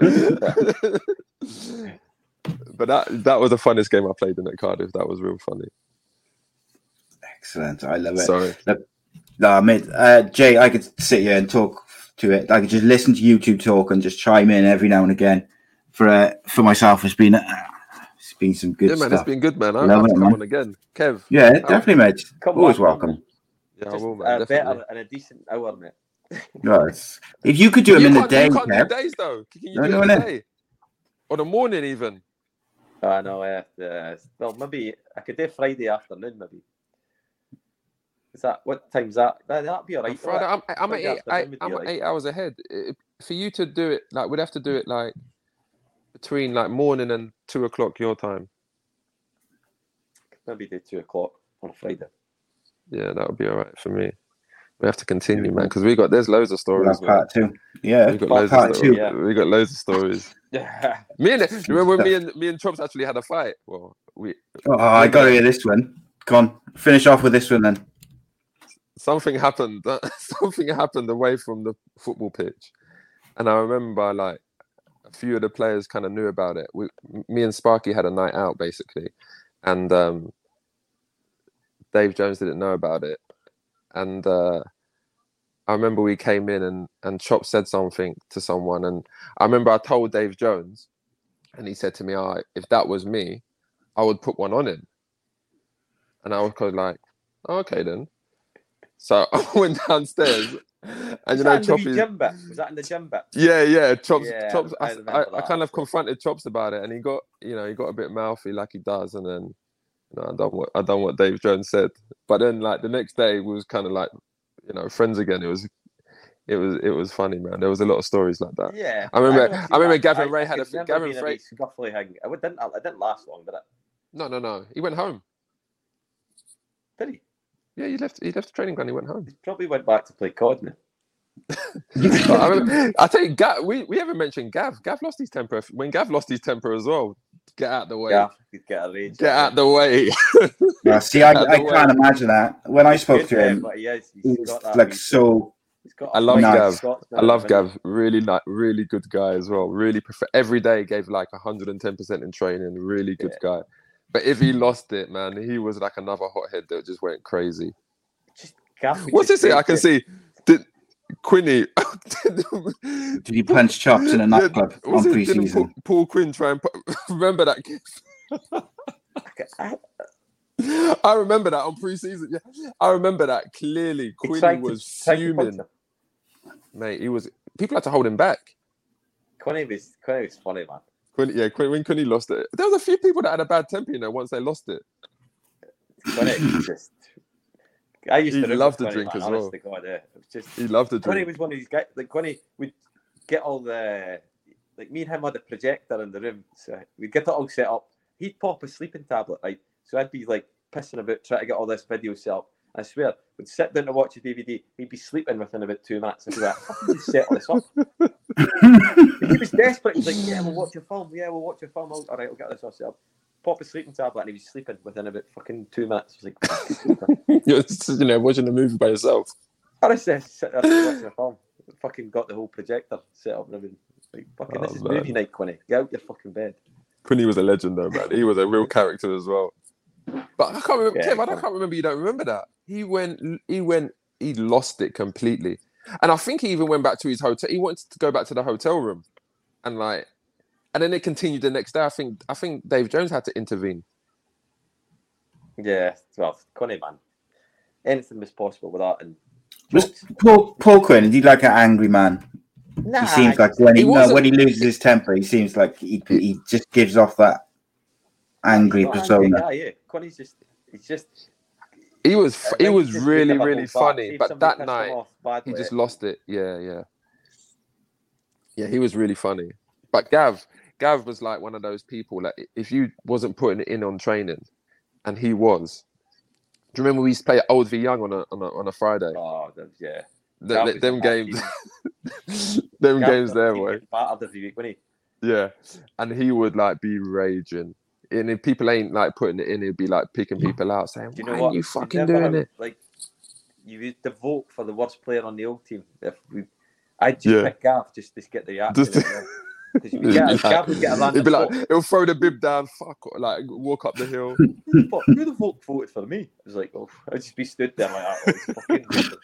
thing. But that was the funnest game I played in at Cardiff. That was real funny. Excellent, I love it. Sorry. No, mate. Jay, I could sit here and talk to it. I could just listen to YouTube talk and just chime in every now and again. For myself, it's been some good stuff. Yeah, man, it's been good, man. I'll have to come on again. Kev. Yeah, definitely, mate. Always welcome. Yeah, I will, man. Better and a decent hour, mate. Right. If you could do them in the day, you can't Kev. do days, though. Can you do it in the day? Or the morning, even? I know, well, maybe I could do Friday afternoon, maybe. Is that what time's that? That'd be alright. Friday, I'm 8 hours ahead. For you to do it, like, we'd have to do it like between like morning and 2 o'clock your time. Maybe do 2 o'clock on Friday. Yeah, that would be alright for me. We have to continue, man, because there's loads of stories. Part 2. Yeah, we got loads part of stories. 2. Yeah. We got loads of stories. Yeah. Remember when me and Chops actually had a fight? Well, I got to hear this one. Come on, finish off with this one then. Something happened. Something happened away from the football pitch, and I remember like a few of the players kind of knew about it. Me and Sparky had a night out basically, and Dave Jones didn't know about it. And I remember we came in and Chop said something to someone, and I remember I told Dave Jones, and he said to me, if that was me, I would put one on him. And I was kind of like, okay then. So I went downstairs, and Chop was that in the gym bit? Yeah, Chops. Yeah, Chops. I kind of confronted Chops about it, and he got a bit mouthy like he does, and then I done what Dave Jones said. But then like the next day we was kind of like friends again. It was funny, man. There was a lot of stories like that. Yeah, I remember Gavin Ray had a Gavin Ray scuffly hang. It didn't last long, did it? No. He went home. Did he? Yeah, he left the training ground. He went home. He probably went back to play COD now. I tell you, Gav, we haven't mentioned Gav. Gav lost his temper. When Gav lost his temper as well, get out the way. Gav, get a rage. Get out the way. Yeah, see, I can't imagine that. When I spoke to him, he's like so. I love Gav. I love Gav. Really good guy as well. Really every day gave like 110% in training. Really good guy. But if he lost it, man, he was like another hothead that just went crazy. What's this here? I can see. Did Quinny? Did he punch Chops in a nightclub on pre-season? Paul Quinn try and remember that? I remember that on pre-season. Yeah, I remember that clearly. Quinny was fuming, mate. He was. People had to hold him back. Quinny was funny, man. When Quinny lost it, there was a few people that had a bad temper, once they lost it. Quinny just. I used to love the Quinny, drink man, as well. honest to God, yeah. It was just, he loved the drink. Quinny was one of these guys. Like Quinny would get all the me and him had a projector in the room, so we'd get it all set up. He'd pop a sleeping tablet, right? So I'd be like pissing about trying to get all this video set up. I swear, we'd sit down to watch a DVD. He'd be sleeping within about 2 minutes. I'd be like, "Fucking just set all this up." He was desperate. He's like, "Yeah, we'll watch your film. Yeah, we'll watch your film. All right, we'll get this all set up." Pop a sleeping tablet, and he was sleeping within about fucking 2 minutes. I was like, you're watching a movie by yourself. Honestly, I sit there watching a film. Fucking got the whole projector set up and everything. Like, fucking, this is movie night, Quinny. Get out your fucking bed. Quinny was a legend, though, man. He was a real character as well. But I can't remember, Tim. I can't remember. You don't remember that? He lost it completely, and I think he even went back to his hotel. He wanted to go back to the hotel room, and then it continued the next day. I think Dave Jones had to intervene. Yeah, well, Quinny, man, anything was possible with that. And was Paul Quinn? Is he like an angry man? Nah, he seems like when he loses his temper, he seems like he just gives off that angry persona. Yeah, Quinny's just. He was really funny, but that night he just lost it. Yeah. He was really funny. But Gav was like one of those people that if you wasn't putting it in on training, and he was. Do you remember we used to play Old v Young on a Friday? Oh, yeah. Them games, them games there, boy. Yeah, and he would like be raging. And if people ain't like putting it in, he'd be like picking people out, saying, "Why are you fucking doing it?" Like you used to vote for the worst player on the old team. I'd just pick Gav just to get the reaction. Because Gav would get a random. He'd be like, he'll throw the bib down, like walk up the hill. Who the fuck voted for me? I was like, oh, I'd just be stood there like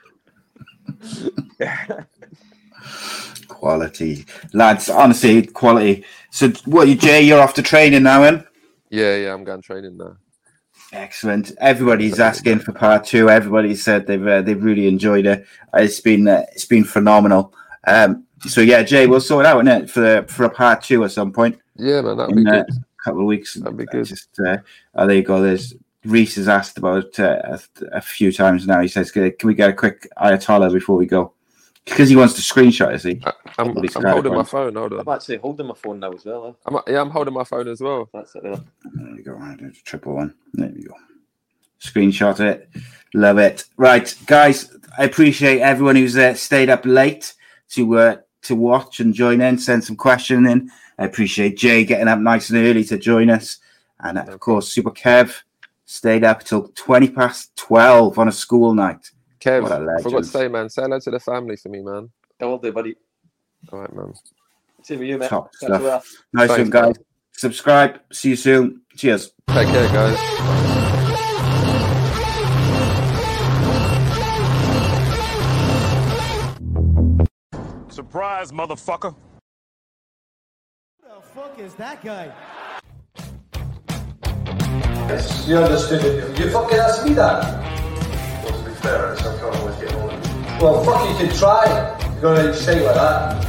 that. Quality, lads. Honestly, quality. So, what, Jay? You're off to training now, then? Yeah, I'm going training now. Excellent. Everybody's asking for part 2. Everybody said they've really enjoyed it. It's been phenomenal. So yeah, Jay, we'll sort it out, innit, for a part 2 at some point. Yeah, man, that'll be good. A couple of weeks. That'd be good. There you go. There's Reese has asked about a few times now. He says, "Can we get a quick Ayatollah before we go?" Because he wants to screenshot, is he? I'm holding my phone. Hold on. I'm actually holding my phone now as well. I'm holding my phone as well. That's it there. There you go. Right, triple one. There you go. Screenshot it. Love it. Right, guys. I appreciate everyone who's stayed up late to watch and join in, send some questions in. I appreciate Jay getting up nice and early to join us, and of course, Super Kev stayed up till 12 on a school night. Kev, I forgot to say, man, say hello to the family for me, man. I will do, buddy. All right, man. See you, man. Top stuff. Nice one, guys. Man. Subscribe. See you soon. Cheers. Take care, guys. Surprise, motherfucker. Who the fuck is that guy? Yes, you understood it. You fucking asked me that. Well, to be fair, it's no problem with getting older. Well, fuck, you can try. You're going to say like that.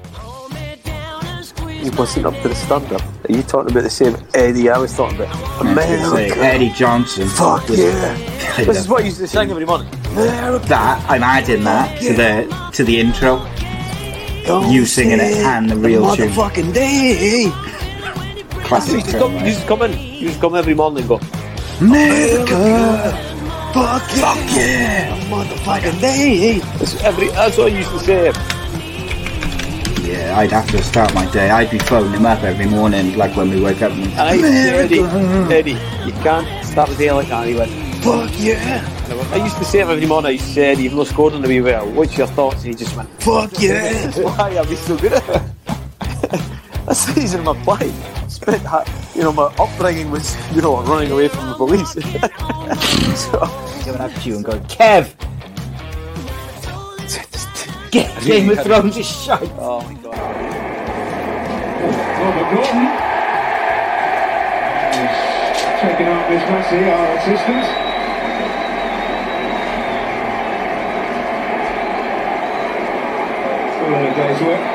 He wasn't up to the standard. Are you talking about the same Eddie I was talking about? America. Eddie Johnson. Fuck yeah. This is what you used to sing every morning. That, I'm adding that to the intro. You singing it and the real tune. Motherfucking day. Classic. You used to come every morning and go, America. Fuck yeah. Motherfucking day. That's what I used to say. Yeah, I'd have to start my day. I'd be phoning him up every morning, like when we wake up. Eddie, you can't start the day like that. He went, fuck yeah. I used to say it every morning. I said, you've not scored on the wee well. What's your thoughts? And he just went, fuck yeah. That's why I'd be so good at it. That's the reason my play. My upbringing was, running away from the police. So going up to you and going, Kev, get Game of Thrones is shite. Oh my god. Robert Gordon is checking out Miss Massey, our assistant. All in a day's work.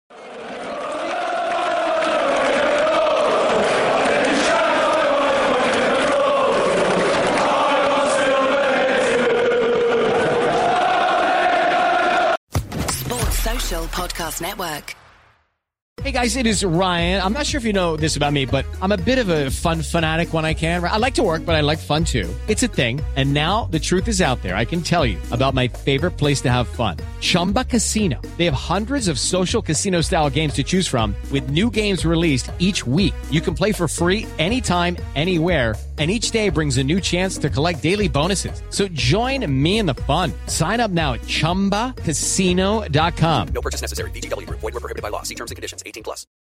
Podcast Network. Hey guys, it is Ryan. I'm not sure if you know this about me, but I'm a bit of a fun fanatic when I can. I like to work, but I like fun too. It's a thing. And now the truth is out there. I can tell you about my favorite place to have fun. Chumba Casino. They have hundreds of social casino style games to choose from with new games released each week. You can play for free anytime, anywhere. And each day brings a new chance to collect daily bonuses. So join me in the fun. Sign up now at ChumbaCasino.com. No purchase necessary. VGW Group. Void where prohibited by law. See terms and conditions. 18+.